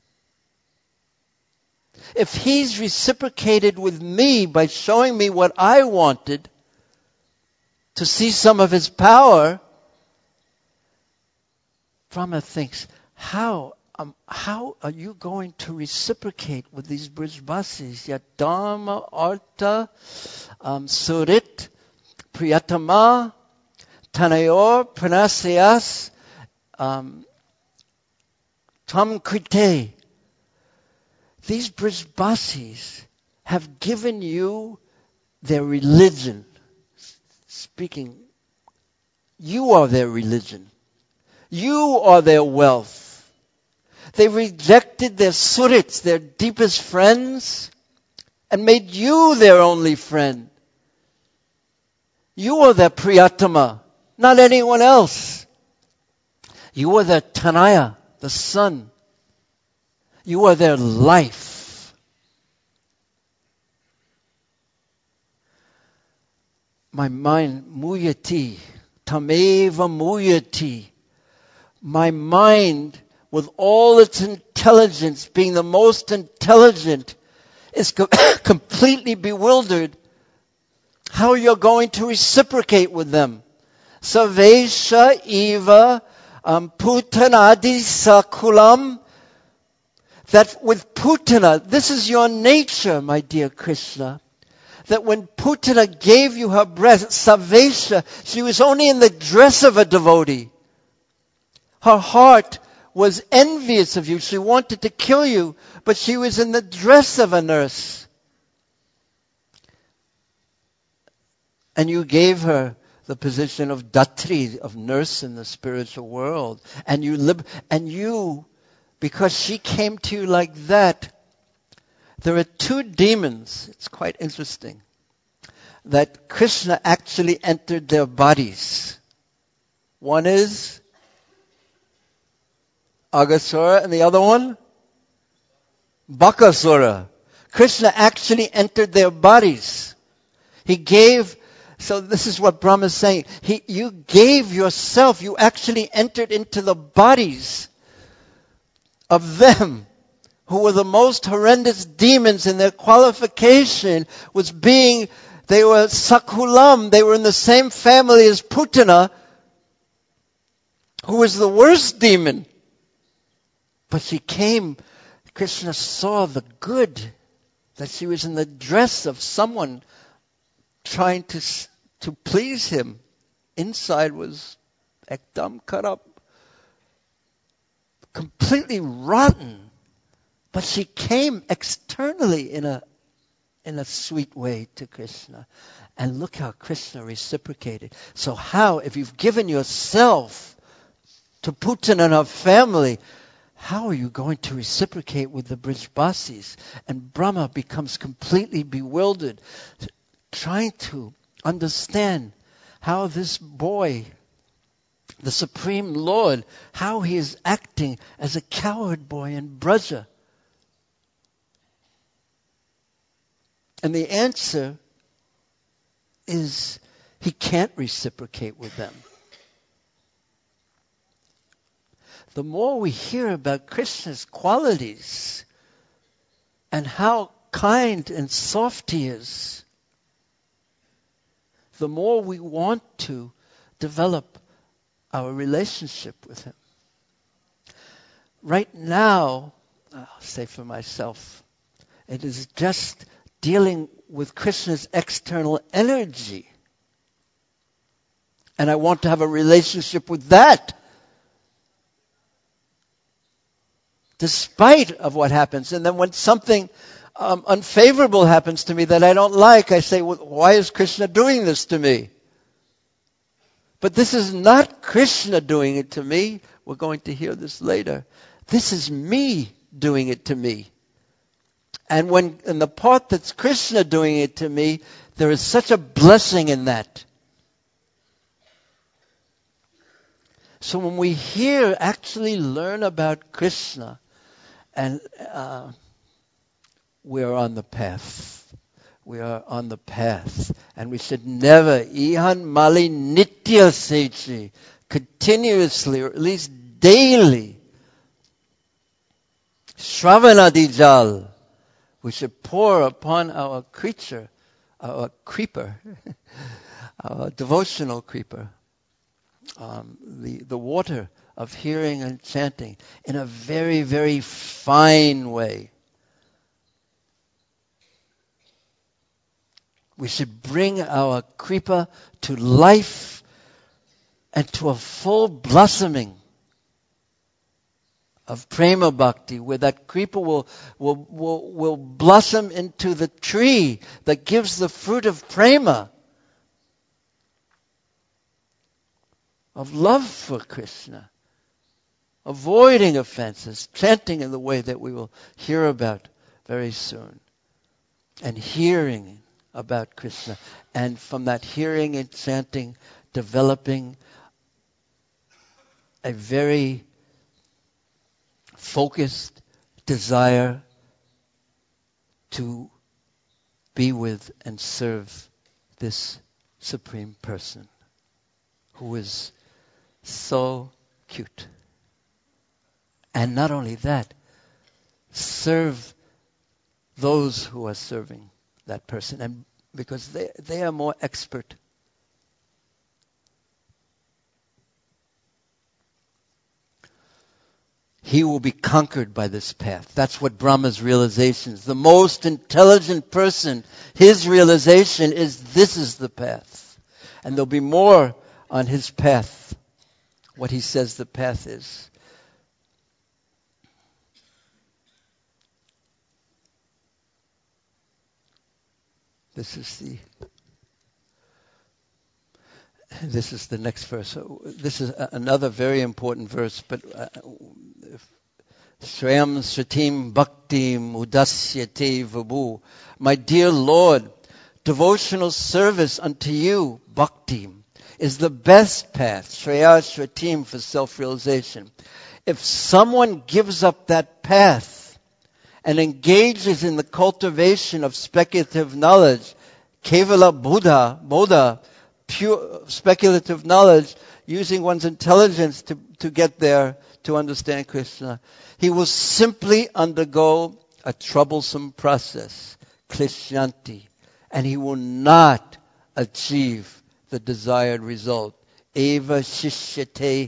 If he's reciprocated with me by showing me what I wanted, to see some of his power, Brahma thinks, how um, how are you going to reciprocate with these Brijbasis? Yadama, Arta, um, Surit, Priyatama, Tanayor, Pranasayas, um, Tam Krite. These Brijbasis have given you their religion. Speaking, you are their religion. You are their wealth. They rejected their surits, their deepest friends, and made you their only friend. You are their Priyatama, not anyone else. You are their Tanaya, the son. You are their life. My mind, muyati, tameva muyati. My mind, with all its intelligence, being the most intelligent, is co- completely bewildered how you're going to reciprocate with them. Savesha eva um, putanadi sakulam. That with Putana, this is your nature, my dear Krishna. That when Putana gave you her breast, Savesha, she was only in the dress of a devotee. Her heart was envious of you. She wanted to kill you, but she was in the dress of a nurse. And you gave her the position of Datri, of nurse in the spiritual world. And you lib- and you, because she came to you like that, there are two demons, it's quite interesting, that Krishna actually entered their bodies. One is Aghasura, and the other one? Bakasura. Krishna actually entered their bodies. He gave, so this is what Brahma is saying, he, you gave yourself, you actually entered into the bodies of them who were the most horrendous demons, and their qualification was being They were Sakulam. They were in the same family as Putana, who was the worst demon. But she came, Krishna saw the good, that she was in the dress of someone trying to, to please him. Inside was ekdam kharab, completely rotten. But she came externally in a in a sweet way to Krishna. And look how Krishna reciprocated. So how, if you've given yourself to Putana and her family, how are you going to reciprocate with the Brijbasis? And Brahma becomes completely bewildered, trying to understand how this boy, the Supreme Lord, how he is acting as a coward boy in Braja. And the answer is he can't reciprocate with them. The more we hear about Krishna's qualities and how kind and soft he is, the more we want to develop our relationship with him. Right now, I'll say for myself, it is just dealing with Krishna's external energy. And I want to have a relationship with that. Despite of what happens. And then when something um, unfavorable happens to me that I don't like, I say, well, why is Krishna doing this to me? But this is not Krishna doing it to me. We're going to hear this later. This is me doing it to me. And when in the part that's Krishna doing it to me, there is such a blessing in that. So when we hear, actually learn about Krishna, and uh, we are on the path. We are on the path. And we should never, ihan mali nitya sechi, continuously, or at least daily, shravana dijal, we should pour upon our creature, our creeper, our devotional creeper, um, the, the water of hearing and chanting in a very, very fine way. We should bring our kripa to life and to a full blossoming of prema bhakti, where that kripa will, will, will, will blossom into the tree that gives the fruit of prema, of love for Krishna, avoiding offenses, chanting in the way that we will hear about very soon, and hearing about Krishna, and from that hearing and chanting, developing a very focused desire to be with and serve this Supreme Person who is so cute. And not only that, serve those who are serving that person, and because they they are more expert. He will be conquered by this path. That's what Brahma's realization is. The most intelligent person, his realization is this is the path. And there'll be more on his path, what he says the path is. This is the This is the next verse. So this is a, another very important verse, but uh, Shreyam Shatim Bhaktim Udasyate Vibhu. My dear Lord, devotional service unto you, Bhakti, is the best path. Shreya Shratim for self-realization. If someone gives up that path and engages in the cultivation of speculative knowledge, Kevala Buddha, Bodha, pure speculative knowledge, using one's intelligence to, to get there, to understand Krishna, he will simply undergo a troublesome process, klishyanti, and he will not achieve the desired result. Eva shishyate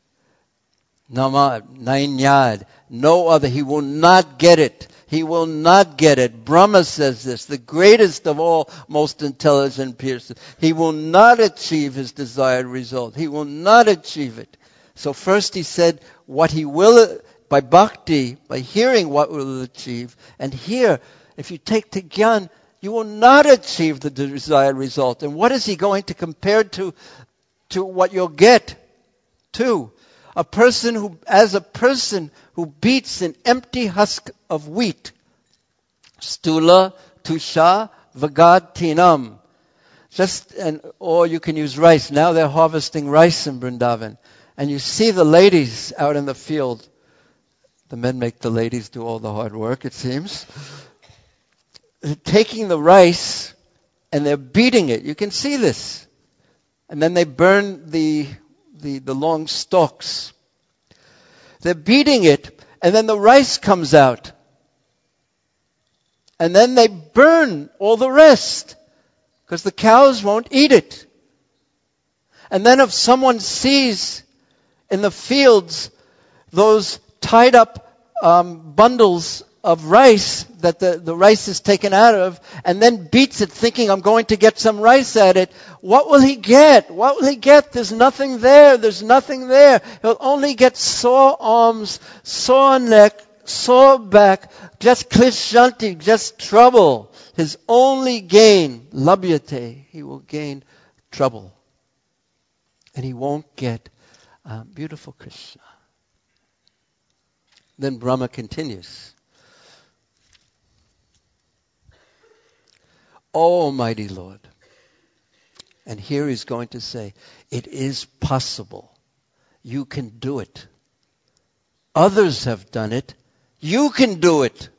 nama nainyad. No other. He will not get it. He will not get it. Brahma says this, the greatest of all most intelligent persons. He will not achieve his desired result. He will not achieve it. So first he said what he will, by bhakti, by hearing what will achieve. And here, if you take Tigyan, you will not achieve the desired result. And what is he going to compare to, to what you'll get to? A person who, as a person who beats an empty husk of wheat. Stula, tusha, vagad, tinam. Just, and, or you can use rice. Now they're harvesting rice in Vrindavan. And you see the ladies out in the field. The men make the ladies do all the hard work, it seems. Taking the rice and they're beating it. You can see this. And then they burn the The, the long stalks. They're beating it, and then the rice comes out. And then they burn all the rest, because the cows won't eat it. And then if someone sees in the fields those tied up um, bundles of rice that the, the rice is taken out of, and then beats it thinking, I'm going to get some rice at it, what will he get? What will he get? There's nothing there. There's nothing there. He'll only get sore arms, sore neck, sore back, just klishanti, just trouble. His only gain, labhyate, he will gain trouble. And he won't get uh, beautiful Krishna. Then Brahma continues. Oh, Almighty Lord. And here he's going to say, it is possible. You can do it. Others have done it. You can do it.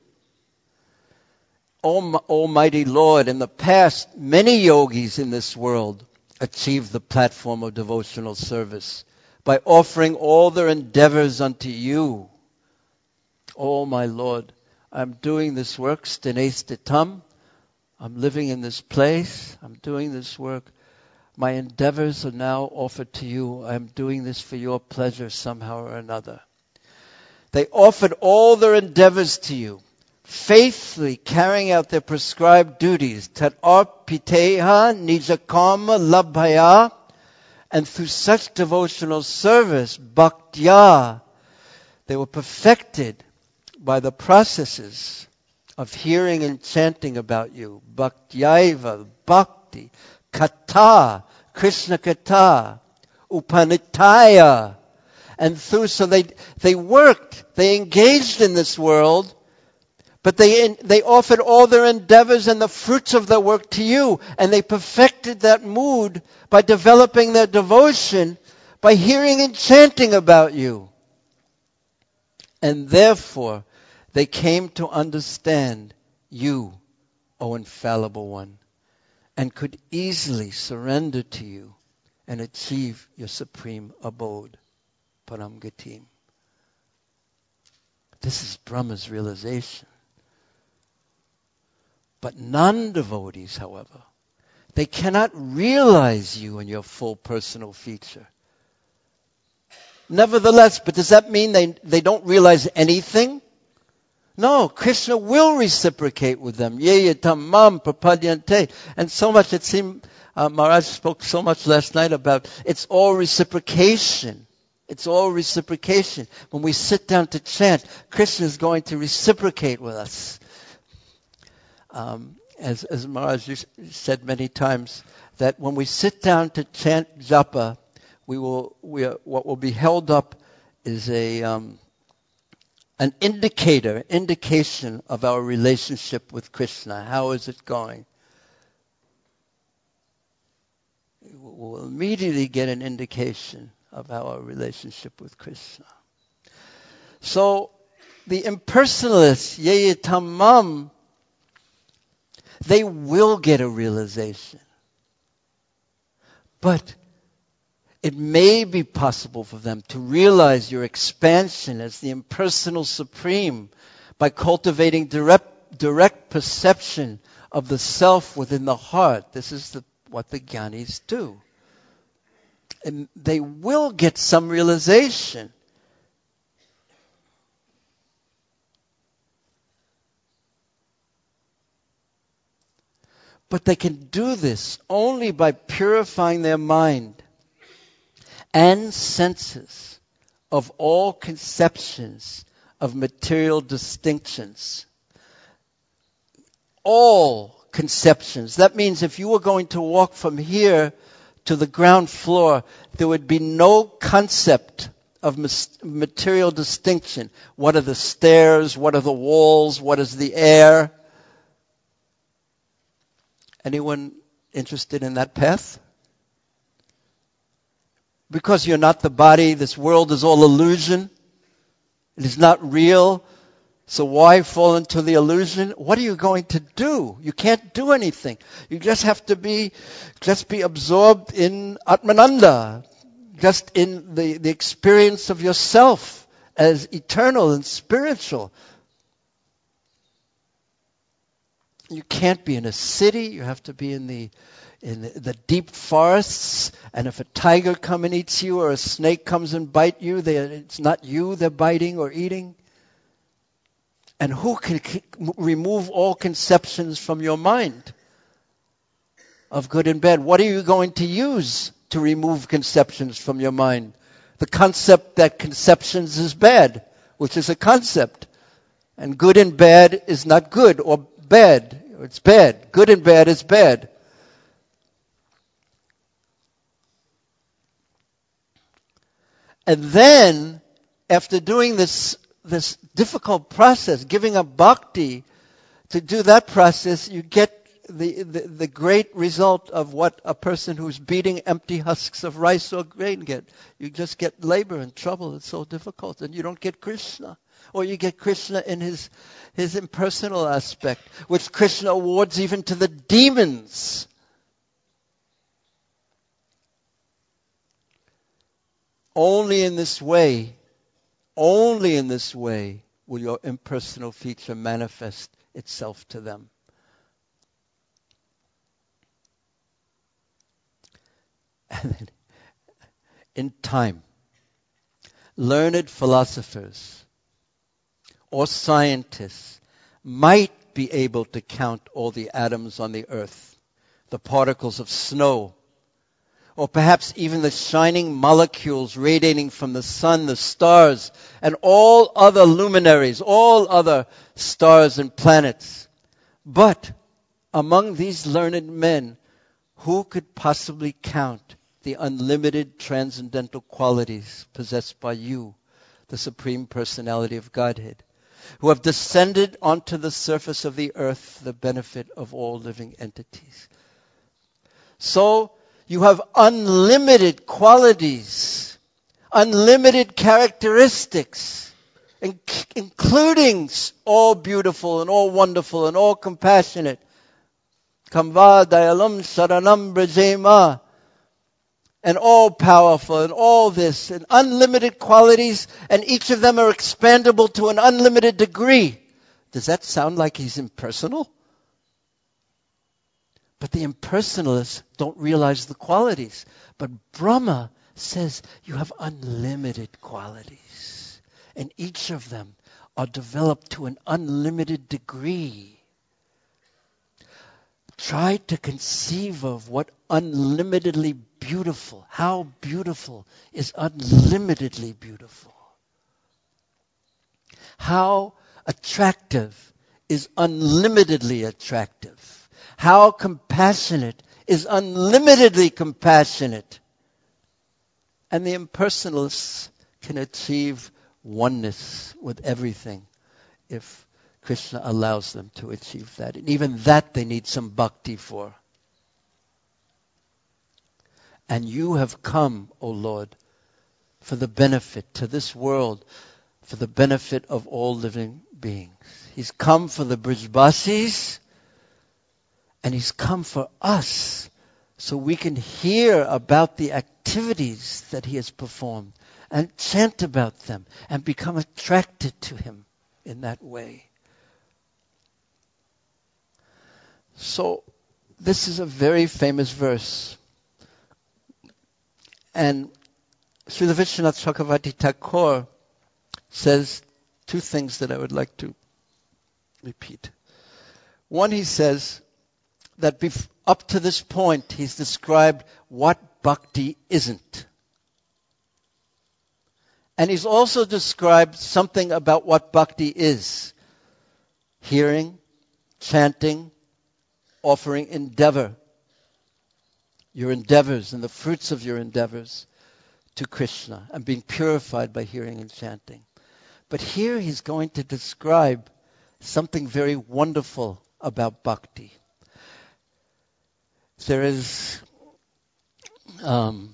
Oh, Almighty Lord, in the past, many yogis in this world achieved the platform of devotional service by offering all their endeavors unto you. Oh, my Lord, I'm doing this work, stene stitam. I'm living in this place. I'm doing this work. My endeavors are now offered to you. I'm doing this for your pleasure somehow or another. They offered all their endeavors to you, faithfully carrying out their prescribed duties. Tat arpiteha nijakama labhaya. And through such devotional service, bhaktya, they were perfected by the processes of hearing and chanting about you. Bhaktyaiva, bhakti, kata, Krishna kata, upanitaya. And through, so they, they worked, they engaged in this world, but they, they offered all their endeavors and the fruits of their work to you. And they perfected that mood by developing their devotion, by hearing and chanting about you. And therefore, they came to understand you, O infallible one, and could easily surrender to you and achieve your supreme abode, Param Gatim. This is Brahma's realization. But non-devotees, however, they cannot realize you in your full personal feature. Nevertheless, but does that mean they, they don't realize anything? No, Krishna will reciprocate with them. Ye tamam prapadyante. And so much, it seemed, uh, Maharaj spoke so much last night about it's all reciprocation. It's all reciprocation. When we sit down to chant, Krishna is going to reciprocate with us. Um, as, as Maharaj said many times, that when we sit down to chant japa, we will, we are, what will be held up is a, um, an indicator, indication of our relationship with Krishna. How is it going? We'll immediately get an indication of our relationship with Krishna. So, the impersonalists, ye tamam, they will get a realization. But it may be possible for them to realize your expansion as the impersonal supreme by cultivating direct, direct perception of the self within the heart. This is the, what the Gyanis do. And they will get some realization. But they can do this only by purifying their mind and senses of all conceptions of material distinctions. All conceptions. That means if you were going to walk from here to the ground floor, there would be no concept of material distinction. What are the stairs? What are the walls? What is the air? Anyone interested in that path? Because you're not the body, this world is all illusion. It is not real. So why fall into the illusion? What are you going to do? You can't do anything. You just have to be, just be absorbed in Atmananda, just in the, the experience of yourself as eternal and spiritual. You can't be in a city. You have to be in the in the, the deep forests. And if a tiger comes and eats you, or a snake comes and bites you, they, it's not you they're biting or eating. And who can c- remove all conceptions from your mind of good and bad? What are you going to use to remove conceptions from your mind? The concept that conceptions is bad, which is a concept. And good and bad is not good or bad. It's bad. Good and bad is bad. And then, after doing this this difficult process, giving up bhakti, to do that process, you get the, the, the great result of what a person who's beating empty husks of rice or grain get. You just get labor and trouble. It's so difficult. And you don't get Krishna. Or you get Krishna in his, his impersonal aspect, which Krishna awards even to the demons. Only in this way, only in this way will your impersonal feature manifest itself to them. And then, in time, learned philosophers or scientists might be able to count all the atoms on the earth, the particles of snow, or perhaps even the shining molecules radiating from the sun, the stars, and all other luminaries, all other stars and planets. But among these learned men, who could possibly count the unlimited transcendental qualities possessed by you, the Supreme Personality of Godhead, who have descended onto the surface of the earth for the benefit of all living entities? So, you have unlimited qualities, unlimited characteristics, in- including all beautiful and all wonderful and all compassionate. Kamva dayalam saranam brajema. And all powerful and all this, and unlimited qualities, and each of them are expandable to an unlimited degree. Does that sound like he's impersonal? But the impersonalists don't realize the qualities. But Brahma says you have unlimited qualities. And each of them are developed to an unlimited degree. Try to conceive of what unlimitedly beautiful, how beautiful is unlimitedly beautiful. How attractive is unlimitedly attractive. How compassionate is unlimitedly compassionate. And the impersonalists can achieve oneness with everything if Krishna allows them to achieve that. And even that they need some bhakti for. And you have come, O Lord, for the benefit to this world, for the benefit of all living beings. He's come for the Brijbasis, and He's come for us, so we can hear about the activities that He has performed, and chant about them, and become attracted to Him in that way. So this is a very famous verse. And Srila Vishwanath Chakravarti Thakur says two things that I would like to repeat. One, he says that bef- up to this point, he's described what bhakti isn't. And he's also described something about what bhakti is. Hearing, chanting, offering endeavor. Your endeavors and the fruits of your endeavors to Krishna and being purified by hearing and chanting. But here he's going to describe something very wonderful about bhakti. There is um,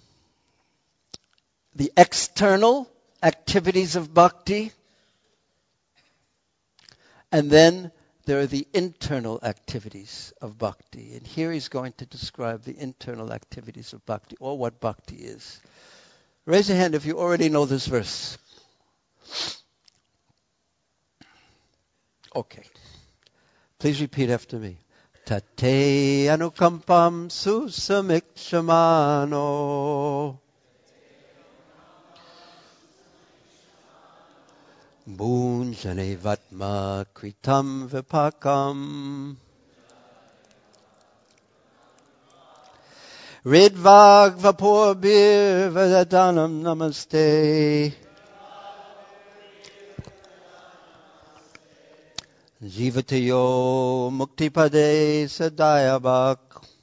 the external activities of bhakti, and then there are the internal activities of bhakti. And here he's going to describe the internal activities of bhakti, or what bhakti is. Raise your hand if you already know this verse. Okay. Please repeat after me. Tate anukampam susamikshamano Bhunjane vatma kritam vipakam Ridvag vapurbir vadadanam namaste Jivatayo muktipade sadayabak.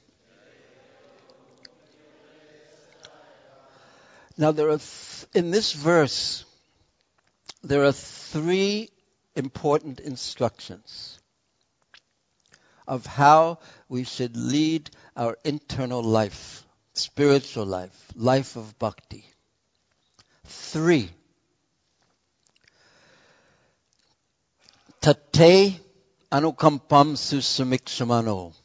Now there are, th- in this verse, there are three important instructions of how we should lead our internal life, spiritual life, life of bhakti. Three. Tate anukampam susamikshamano.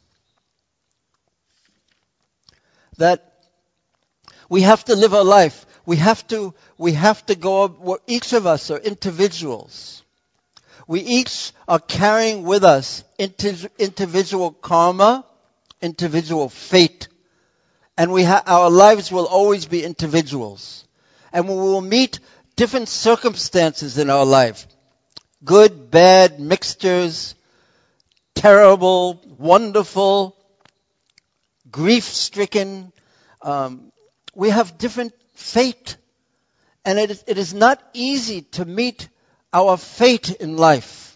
That we have to live our life. We have to, we have to go, each of us are individuals. We each are carrying with us individual karma, individual fate. And we ha- our lives will always be individuals. And we will meet different circumstances in our life. Good, bad, mixtures, terrible, wonderful, grief-stricken. Um, we have different fate. And it is, it is not easy to meet our fate in life.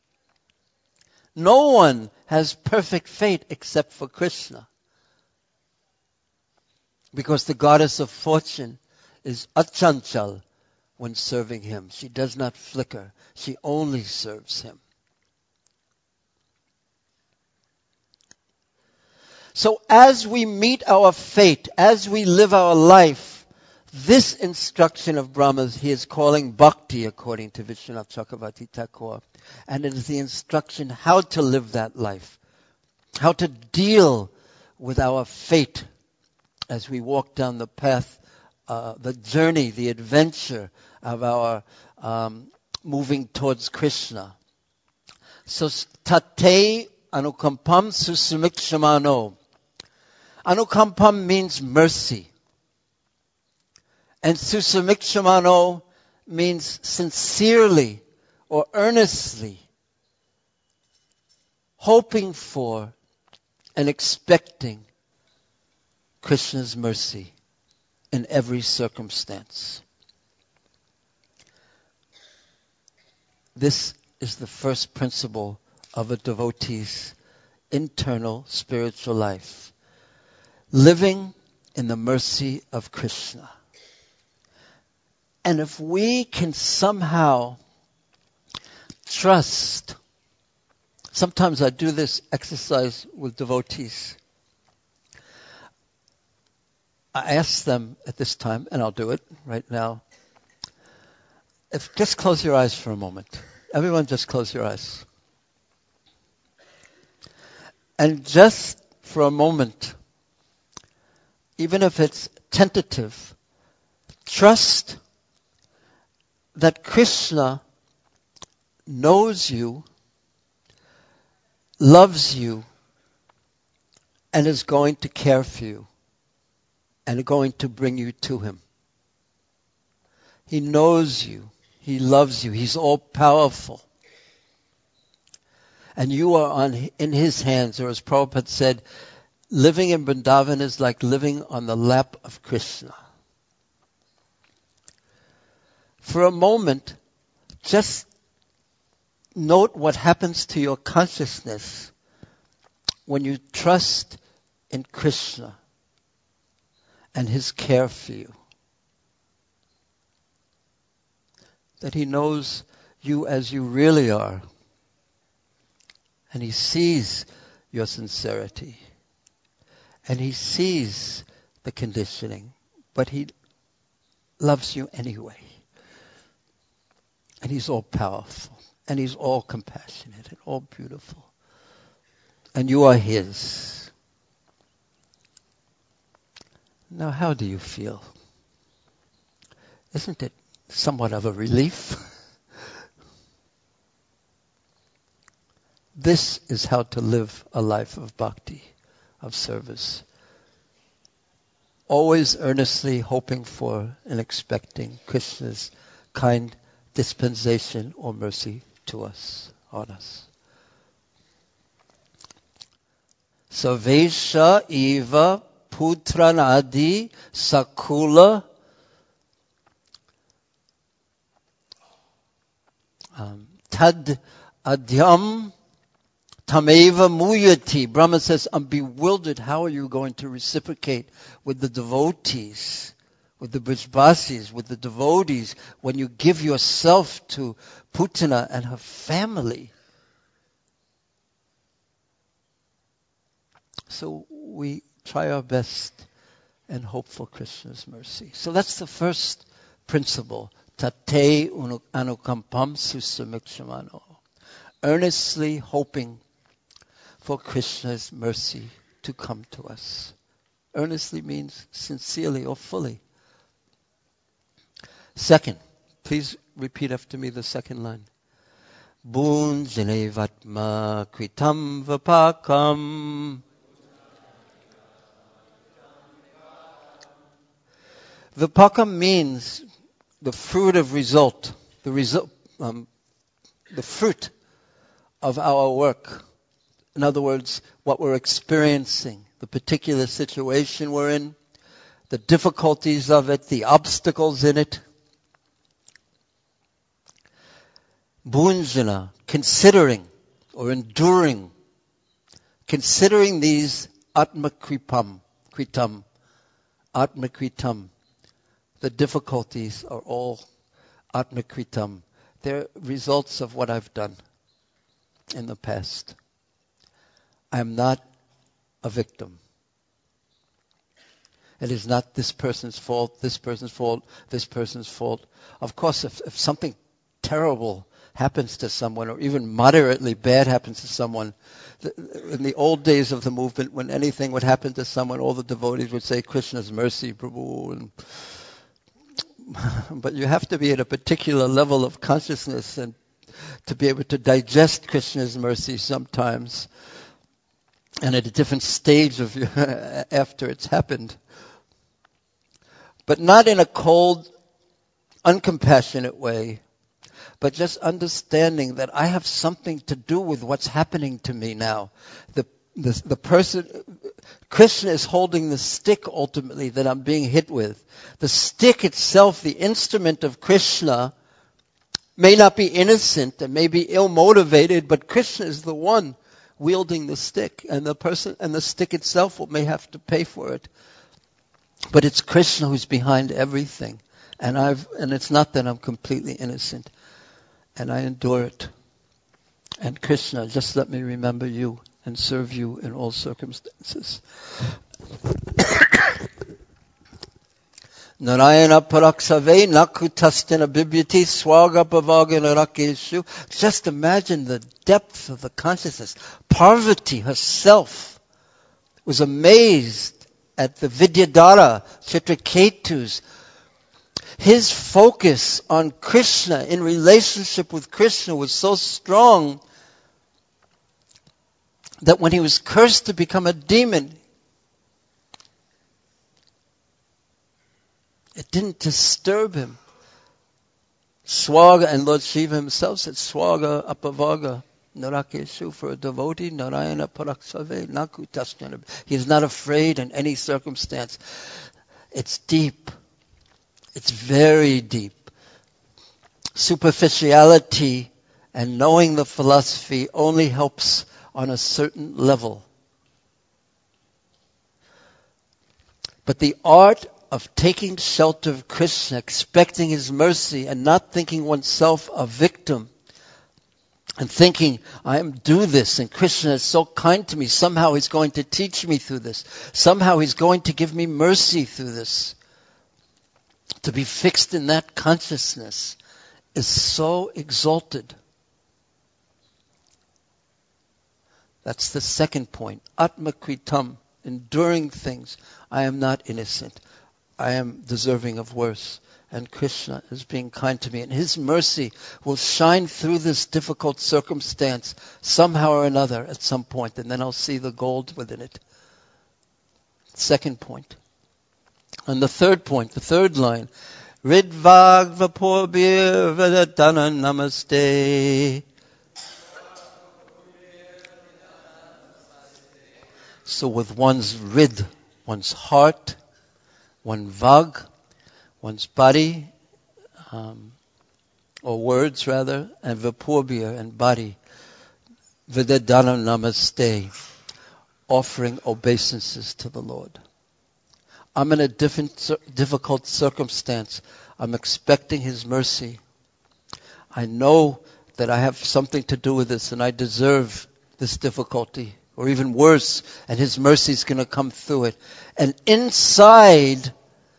No one has perfect fate except for Krishna. Because the goddess of fortune is achanchal when serving him. She does not flicker. She only serves him. So as we meet our fate, as we live our life, this instruction of Brahma's he is calling bhakti according to Vishwanath Chakravarti Thakur. And it is the instruction how to live that life, how to deal with our fate as we walk down the path, uh, the journey, the adventure of our um, moving towards Krishna. So tate anukampam susamikshamano. Anukampam means mercy. And susamikshamano means sincerely or earnestly hoping for and expecting Krishna's mercy in every circumstance. This is the first principle of a devotee's internal spiritual life. Living in the mercy of Krishna. And if we can somehow trust, sometimes I do this exercise with devotees. I ask them at this time, and I'll do it right now. If just close your eyes for a moment. Everyone just close your eyes. And just for a moment, even if it's tentative, trust that Krishna knows you, loves you, and is going to care for you and going to bring you to him. He knows you. He loves you. He's all powerful. And you are on in his hands, or as Prabhupada said, living in Vrindavan is like living on the lap of Krishna. For a moment, just note what happens to your consciousness when you trust in Krishna and his care for you. That he knows you as you really are. And he sees your sincerity. And he sees the conditioning. But he loves you anyway. And he's all powerful. And he's all compassionate and all beautiful. And you are his. Now, how do you feel? Isn't it somewhat of a relief? This is how to live a life of bhakti, of service. Always earnestly hoping for and expecting Krishna's kind dispensation or mercy to us, on us. Sarvesha eva putranadi sakula um, tad adyam tameva muyati. Brahma says, I'm bewildered. How are you going to reciprocate with the devotees, with the Brijbasis, with the devotees, when you give yourself to Putana and her family? So we try our best and hope for Krishna's mercy. So that's the first principle. Tate anukampam susamikshmano. Earnestly hoping for Krishna's mercy to come to us. Earnestly means sincerely or fully. Second, please repeat after me the second line. Bunjane vatma kritam vapakam. Vipaka means the fruit of result, the result, um, the fruit of our work. In other words, what we're experiencing, the particular situation we're in, the difficulties of it, the obstacles in it. Bhunjana, considering or enduring, considering these atma kripam, kritam, atma kritam. The difficulties are all atma kritam. They're results of what I've done in the past. I'm not a victim. It is not this person's fault, this person's fault, this person's fault. Of course, if, if something terrible happens to someone, or even moderately bad happens to someone, in the old days of the movement, when anything would happen to someone, all the devotees would say, Krishna's mercy, Prabhu. And but you have to be at a particular level of consciousness and to be able to digest Krishna's mercy sometimes, and at a different stage of after it's happened. But not in a cold, uncompassionate way, but just understanding that I have something to do with what's happening to me now. The the, the person, Krishna is holding the stick ultimately that I'm being hit with. The stick itself, the instrument of Krishna, may not be innocent and may be ill-motivated, but Krishna is the one wielding the stick, and the person and the stick itself may have to pay for it. But it's Krishna who's behind everything, and I've and it's not that I'm completely innocent, and I endure it. And Krishna, just let me remember you and serve you in all circumstances. Narayana paraksave nakutastina bibyati swaga pavagana rakeshu. Just imagine the depth of the consciousness. Parvati herself was amazed at the Vidyadhara, Chitraketu's. His focus on Krishna, in relationship with Krishna, was so strong that when he was cursed to become a demon, It didn't disturb him. Swaga, and Lord Shiva himself said, Swaga apavaga narakeshu, for a devotee, narayana paraksave naku tasnana. He is not afraid in any circumstance. It's deep. It's very deep. Superficiality and knowing the philosophy only helps on a certain level. But the art of taking shelter of Krishna, expecting his mercy, and not thinking oneself a victim, and thinking, I am do this, and Krishna is so kind to me, somehow he's going to teach me through this. Somehow he's going to give me mercy through this. To be fixed in that consciousness is so exalted. That's the second point. Atmakritam, enduring things. I am not innocent. I am deserving of worse. And Krishna is being kind to me. And his mercy will shine through this difficult circumstance somehow or another at some point. And then I'll see the gold within it. Second point. And the third point, the third line. Ridvag vaporbir vedadana namaste. So with one's rid, one's heart, one vag, one's body, um, or words rather, and vaporbir and body, vedadana namaste, offering obeisances to the Lord. I'm in a different, difficult circumstance. I'm expecting his mercy. I know that I have something to do with this and I deserve this difficulty, or even worse, and his mercy is going to come through it. And inside,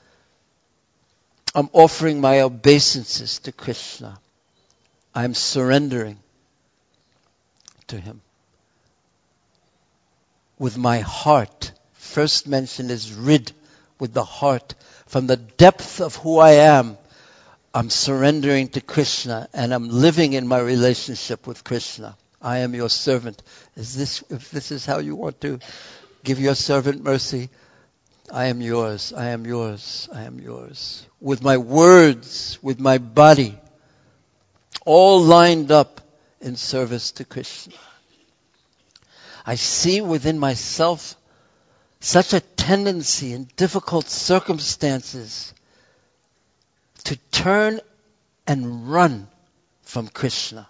I'm offering my obeisances to Krishna. I'm surrendering to him. With my heart. First mention is rid, with the heart. From the depth of who I am, I'm surrendering to Krishna and I'm living in my relationship with Krishna. I am your servant. Is this, if this is how you want to give your servant mercy, I am yours, I am yours, I am yours. With my words, with my body, all lined up in service to Krishna. I see within myself such a tendency in difficult circumstances to turn and run from Krishna.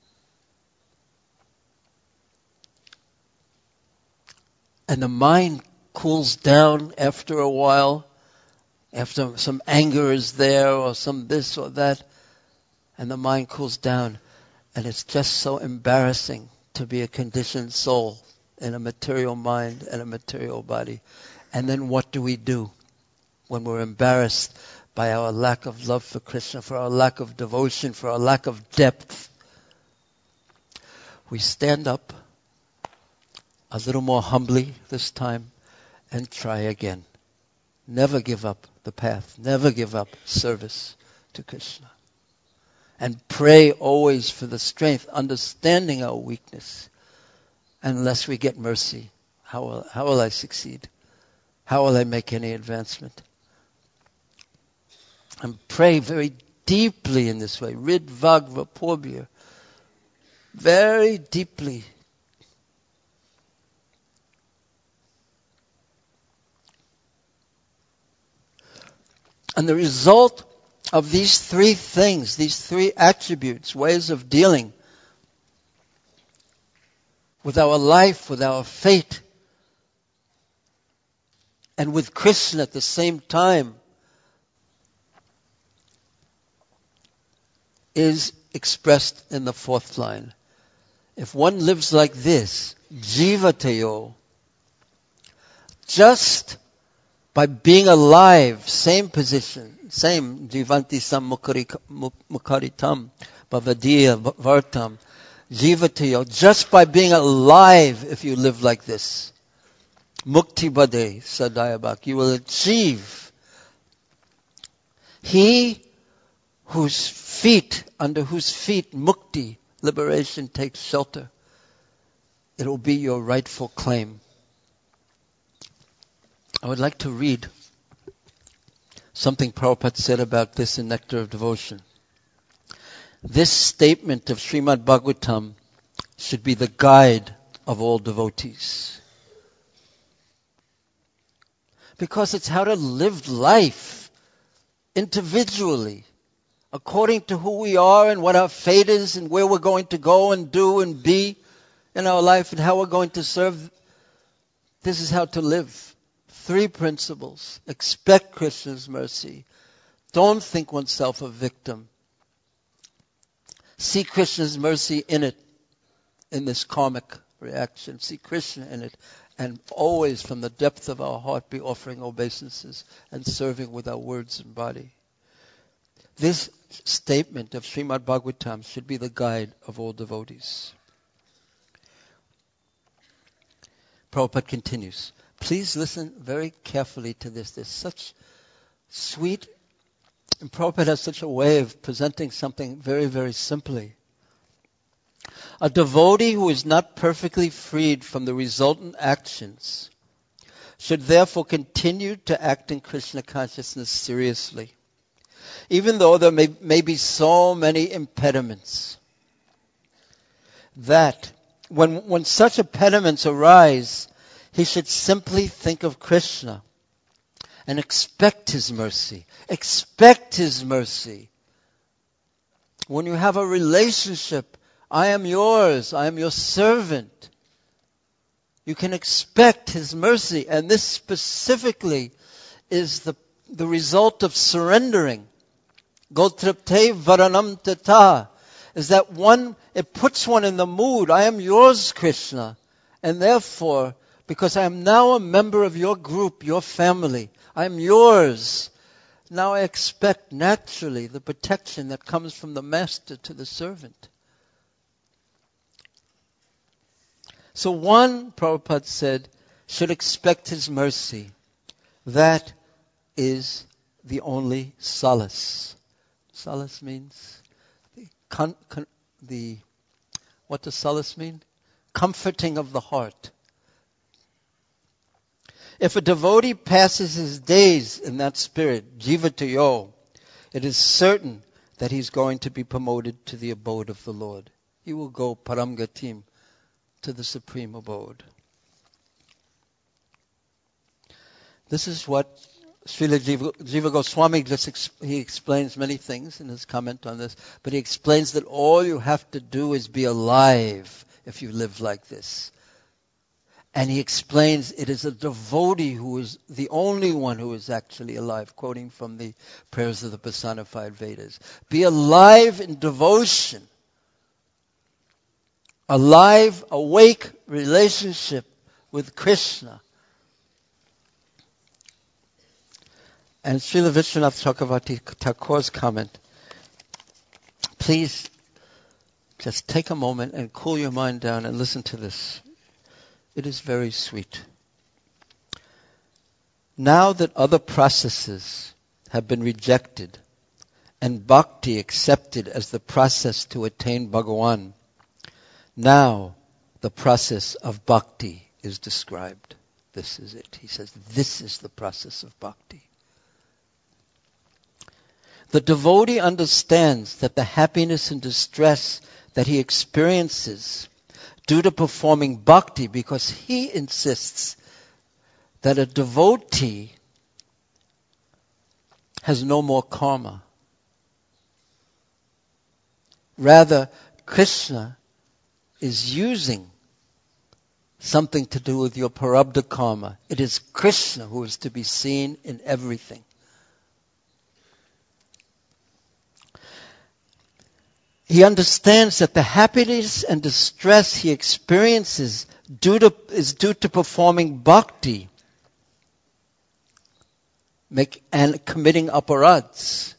And the mind cools down after a while, after some anger is there or some this or that, and the mind cools down, and it's just so embarrassing to be a conditioned soul in a material mind and a material body. And then what do we do when we're embarrassed by our lack of love for Krishna, for our lack of devotion, for our lack of depth? We stand up a little more humbly this time and try again. Never give up the path. Never give up service to Krishna. And pray always for the strength, understanding our weakness. Unless we get mercy, how will, how will I succeed? How will I make any advancement? And pray very deeply in this way. Rid vag vaporbir. Very deeply. And the result of these three things, these three attributes, ways of dealing with our life, with our fate, and with Krishna at the same time, is expressed in the fourth line. If one lives like this, jivatayo, just by being alive, same position, same jivanti sam mukaritam, bhavadiya vartam, jivatayo, just by being alive, if you live like this, mukti bade sadayabak, you will achieve. He whose feet, under whose feet mukti, liberation, takes shelter, it will be your rightful claim. I would like to read something Prabhupada said about this in Nectar of Devotion. This statement of Srimad Bhagavatam should be the guide of all devotees. Because it's how to live life individually, according to who we are and what our fate is and where we're going to go and do and be in our life and how we're going to serve. This is how to live. Three principles. Expect Krishna's mercy. Don't think oneself a victim. See Krishna's mercy in it, in this karmic reaction. See Krishna in it. And always from the depth of our heart be offering obeisances and serving with our words and body. This statement of Srimad Bhagavatam should be the guide of all devotees. Prabhupada continues. Please listen very carefully to this. There's such sweet, and Prabhupada has such a way of presenting something very, very simply. A devotee who is not perfectly freed from the resultant actions should therefore continue to act in Krishna consciousness seriously, even though there may, may be so many impediments. That when, when such impediments arise, he should simply think of Krishna and expect His mercy. Expect His mercy. When you have a relationship, I am yours, I am your servant. You can expect His mercy. And this specifically is the, the result of surrendering. Gotripte varanam tata. Is that one, it puts one in the mood, I am yours, Krishna. And therefore, because I am now a member of your group, your family, I am yours. Now I expect naturally the protection that comes from the master to the servant. So one, Prabhupada said, should expect His mercy. That is the only solace. Solace means the, con, con, the what does solace mean? Comforting of the heart. If a devotee passes his days in that spirit, jivatayo, it is certain that he's going to be promoted to the abode of the Lord. He will go paramgatim, to the supreme abode. This is what Srila Jiva, Jiva Goswami just ex, he explains many things in his comment on this, but he explains that all you have to do is be alive if you live like this. And he explains it is a devotee who is the only one who is actually alive, quoting from the prayers of the personified Vedas. Be alive in devotion. A live, awake relationship with Krishna. And Srila Vishwanath Chakravarti Thakur's comment. Please just take a moment and cool your mind down and listen to this. It is very sweet. Now that other processes have been rejected and bhakti accepted as the process to attain Bhagavan, now the process of bhakti is described. This is it. He says, this is the process of bhakti. The devotee understands that the happiness and distress that he experiences due to performing bhakti, because he insists that a devotee has no more karma. Rather, Krishna is using something to do with your prarabdha karma. It is Krishna who is to be seen in everything. He understands that the happiness and distress he experiences due to, is due to performing bhakti make, and committing aparads.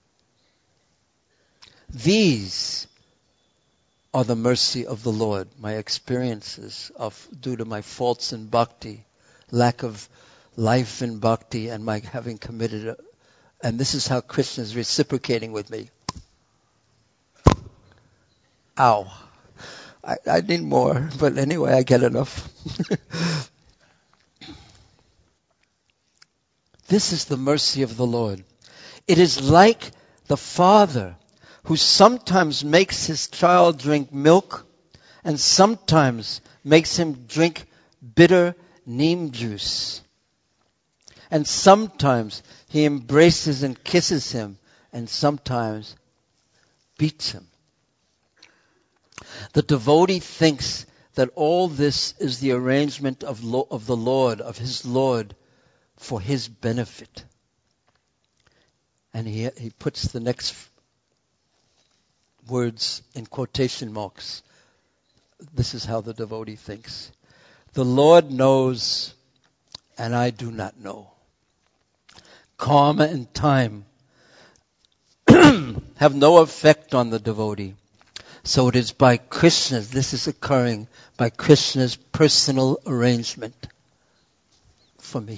These are the mercy of the Lord, my experiences of due to my faults in bhakti, lack of life in bhakti, and my having committed a, and this is how Krishna is reciprocating with me. Ow. I, I need more, but anyway, I get enough. This is the mercy of the Lord. It is like the father who sometimes makes his child drink milk and sometimes makes him drink bitter neem juice. And sometimes he embraces and kisses him and sometimes beats him. The devotee thinks that all this is the arrangement of, lo- of the Lord, of his Lord, for his benefit. And he, he puts the next words in quotation marks. This is how the devotee thinks. The Lord knows, and I do not know. Karma and time have no effect on the devotee. So it is by Krishna's, this is occurring by Krishna's personal arrangement for me.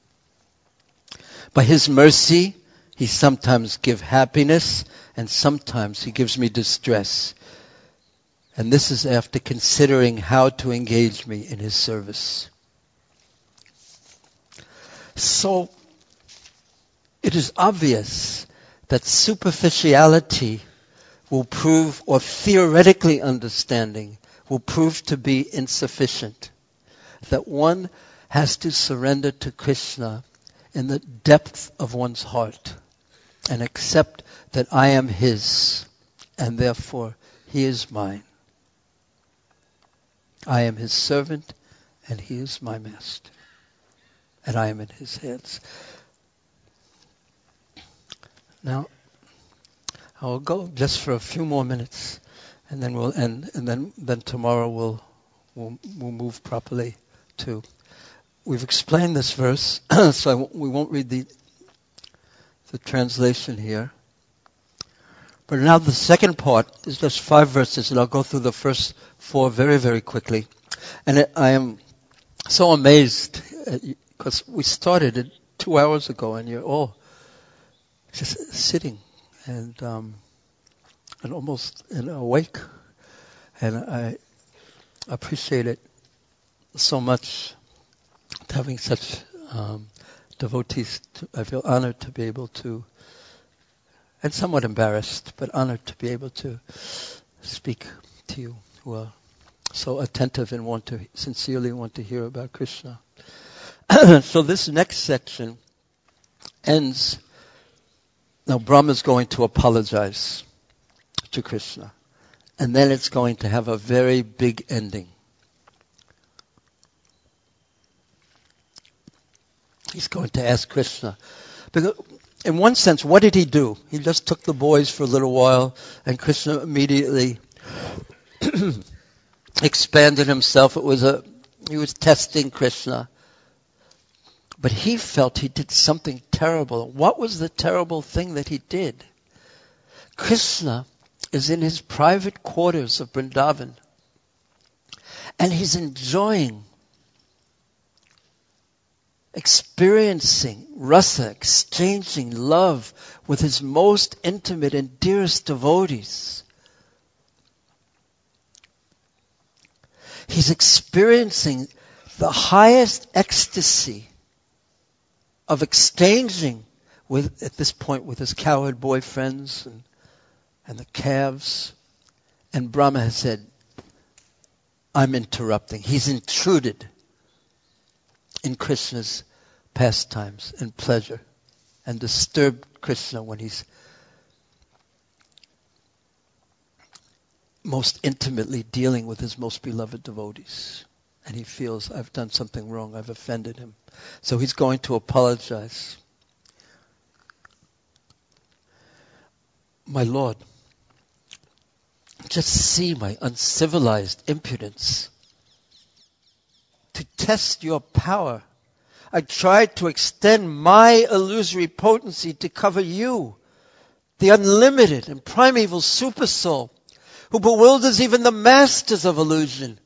By his mercy, he sometimes gives happiness and sometimes he gives me distress. And this is after considering how to engage me in his service. So, it is obvious that superficiality will prove, or theoretically understanding, will prove to be insufficient. That one has to surrender to Krishna in the depth of one's heart and accept that I am his and therefore he is mine. I am his servant and he is my master. And I am in his hands. Now, I'll go just for a few more minutes, and then we'll end, and then, then tomorrow we'll, we'll we'll move properly to. We've explained this verse, so I won't, we won't read the the translation here. But now the second part is just five verses, and I'll go through the first four very, very quickly. And it, I am so amazed because we started it two hours ago, and you're all just sitting and um, and almost and awake, and I appreciate it so much. Having such um, devotees, to, I feel honored to be able to, and somewhat embarrassed, but honored to be able to speak to you who are so attentive and want to sincerely want to hear about Krishna. So this next section ends. Now Brahma is going to apologize to Krishna. And then it's going to have a very big ending. He's going to ask Krishna. Because in one sense, what did he do? He just took the boys for a little while, and Krishna immediately expanded himself. It was a, he was testing Krishna. But he felt he did something terrible. What was the terrible thing that he did? Krishna is in his private quarters of Vrindavan. And he's enjoying, experiencing rasa, exchanging love with his most intimate and dearest devotees. He's experiencing the highest ecstasy of exchanging with, at this point, with his cowherd boyfriends and, and the calves. And Brahma has said, I'm interrupting. He's intruded in Krishna's pastimes and pleasure and disturbed Krishna when he's most intimately dealing with his most beloved devotees. And he feels, I've done something wrong, I've offended him. So he's going to apologize. My Lord, just see my uncivilized impudence. To test your power, I tried to extend my illusory potency to cover you, the unlimited and primeval supersoul, who bewilders even the masters of illusion.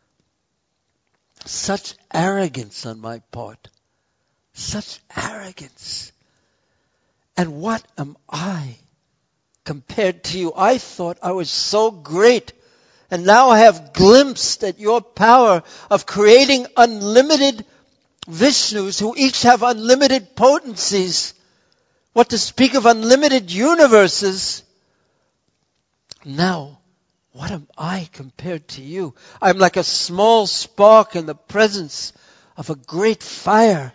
Such arrogance on my part. Such arrogance. And what am I compared to you? I thought I was so great. And now I have glimpsed at your power of creating unlimited Vishnus who each have unlimited potencies. What to speak of unlimited universes? Now, what am I compared to you? I'm like a small spark in the presence of a great fire.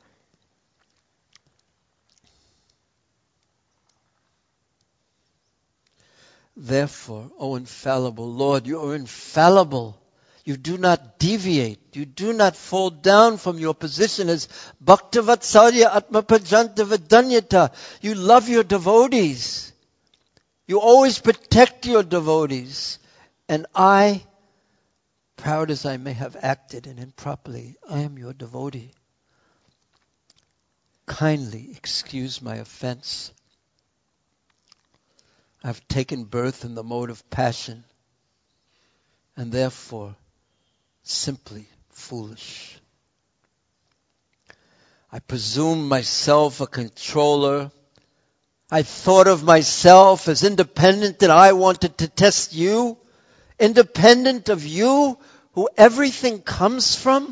Therefore, O infallible Lord, you are infallible. You do not deviate. You do not fall down from your position as Bhaktavatsalya Atmapajanta Vidanyata. You love your devotees. You always protect your devotees. And I, proud as I may have acted and improperly, I am your devotee. Kindly excuse my offense. I've taken birth in the mode of passion, and therefore simply foolish. I presume myself a controller. I thought of myself as independent, that I wanted to test you, independent of you, who everything comes from.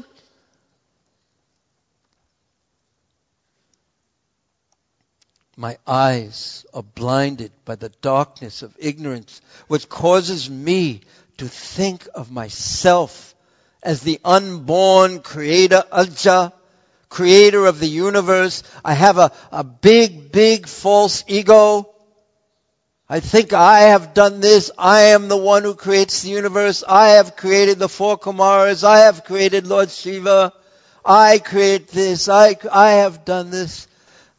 My eyes are blinded by the darkness of ignorance, which causes me to think of myself as the unborn creator, Aja, creator of the universe. I have a, a big, big false ego. I think I have done this. I am the one who creates the universe. I have created the four Kumaras. I have created Lord Shiva. I create this. I, I have done this.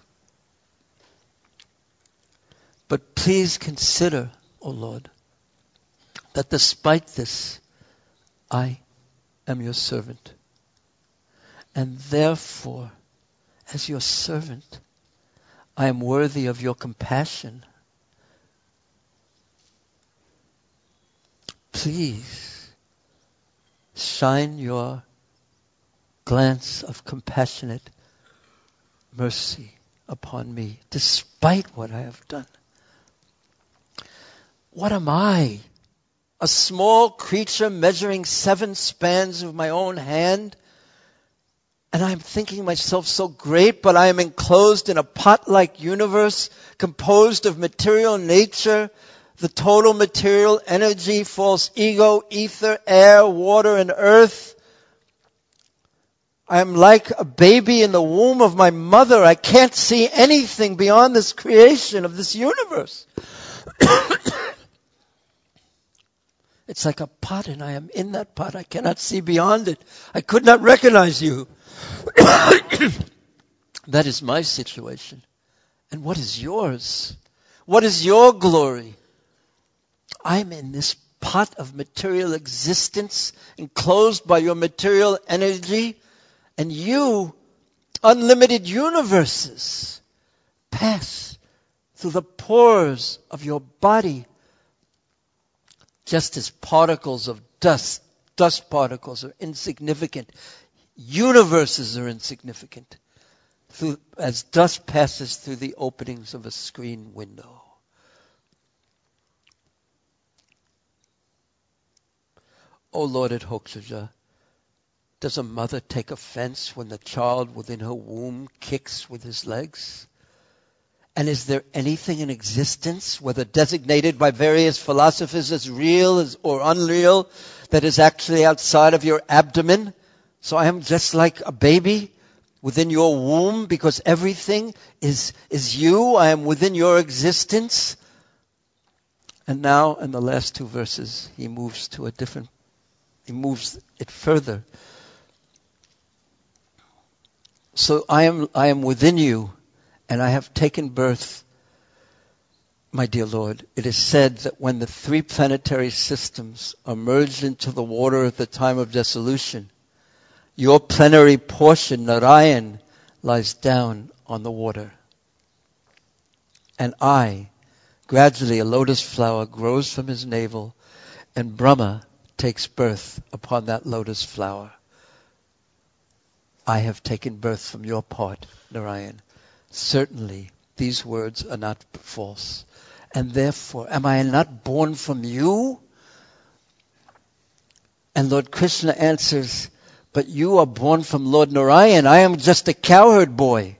But please consider, O Lord, that despite this, I am your servant. And therefore, as your servant, I am worthy of your compassion. Please shine your glance of compassionate mercy upon me, despite what I have done. What am I? A small creature measuring seven spans of my own hand? And I'm thinking myself so great, but I am enclosed in a pot-like universe composed of material nature, the total material energy, false ego, ether, air, water, and earth. I am like a baby in the womb of my mother. I can't see anything beyond this creation of this universe. It's like a pot, and I am in that pot. I cannot see beyond it. I could not recognize you. That is my situation. And what is yours? What is your glory? I'm in this pot of material existence, enclosed by your material energy, and you, unlimited universes, pass through the pores of your body, just as particles of dust, dust particles are insignificant. Universes are insignificant through, as dust passes through the openings of a screen window. O Lord Adhokshaja, does a mother take offense when the child within her womb kicks with his legs? And is there anything in existence, whether designated by various philosophers as real as, or unreal, that is actually outside of your abdomen? So I am just like a baby within your womb, because everything is, is you. I am within your existence. And now, in the last two verses, he moves to a different, he moves it further. So I am, I am within you, and I have taken birth, my dear Lord. It is said that when the three planetary systems are merged into the water at the time of dissolution, your plenary portion, Narayan, lies down on the water. And I, gradually a lotus flower grows from his navel, and Brahma takes birth upon that lotus flower. I have taken birth from your part, Narayan. Certainly, these words are not false. And therefore, am I not born from you? And Lord Krishna answers, But you are born from Lord Narayan. I am just a cowherd boy.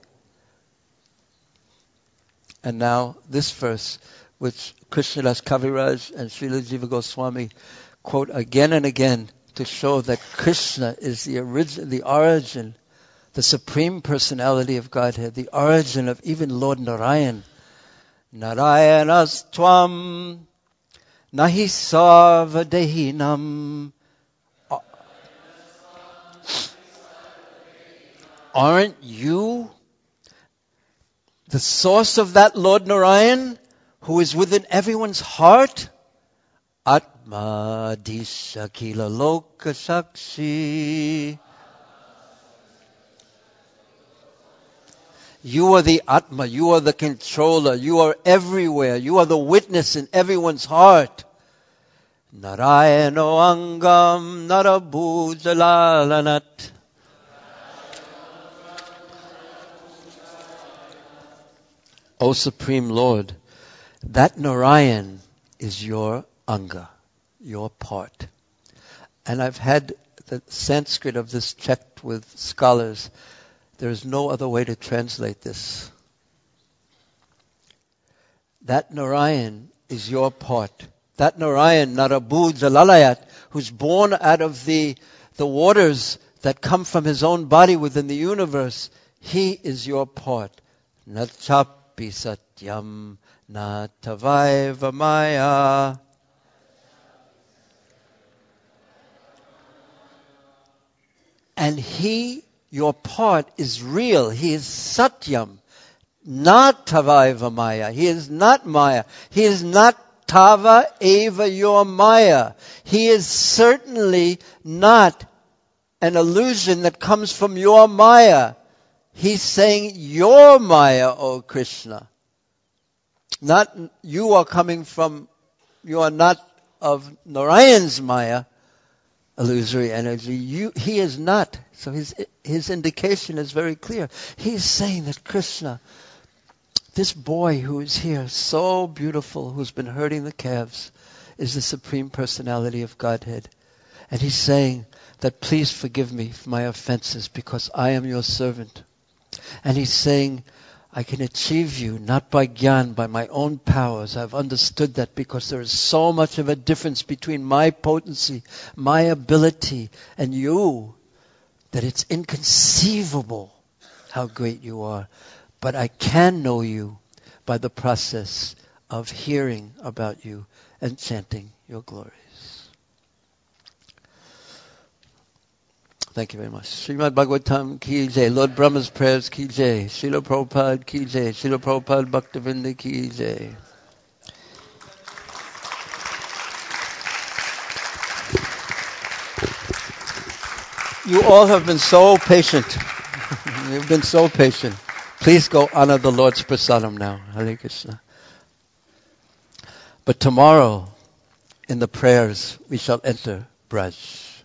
And now this verse, which Krishnadas Kaviraj and Srila Jiva Goswami quote again and again to show that Krishna is the origin, the origin, the supreme personality of Godhead, the origin of even Lord Narayan. Narayanas tvam nahi sarva dehinam. Aren't you the source of that Lord Narayan who is within everyone's heart? Atma disha kila loka sakshi. You are the Atma, you are the controller, you are everywhere, you are the witness in everyone's heart. Narayano angam narabhujalanat. O Supreme Lord, that Narayan is your anga, your part. And I've had the Sanskrit of this checked with scholars. There is no other way to translate this. That Narayan is your part. That Narayan, Narabhu Jalalayat, who's born out of the, the waters that come from his own body within the universe, he is your part. Nachapi satyam natavaiva maya. And he, your part, is real. He is satyam, not tavaiva maya. He is not maya. He is not tava eva your maya. He is certainly not an illusion that comes from your maya. He's saying your maya, O Krishna. Not you are coming from, you are not of Narayan's maya, illusory energy. You, he is not. So his his indication is very clear. He's saying that Krishna, this boy who is here, so beautiful, who's been herding the calves, is the Supreme Personality of Godhead. And he's saying that please forgive me for my offenses because I am your servant. And he's saying, I can achieve you not by Gyan, by my own powers. I've understood that because there is so much of a difference between my potency, my ability, and you, that it's inconceivable how great you are. But I can know you by the process of hearing about you and chanting your glories. Thank you very much. Srimad Bhagavatam ki jai. Lord Brahma's prayers ki jai. Srila Prabhupada ki jai. Srila Prabhupada Bhaktivinoda ki jai. You all have been so patient. You've been so patient. Please go honor the Lord's prasadam now. Hare Krishna. But tomorrow, in the prayers, we shall enter Braj.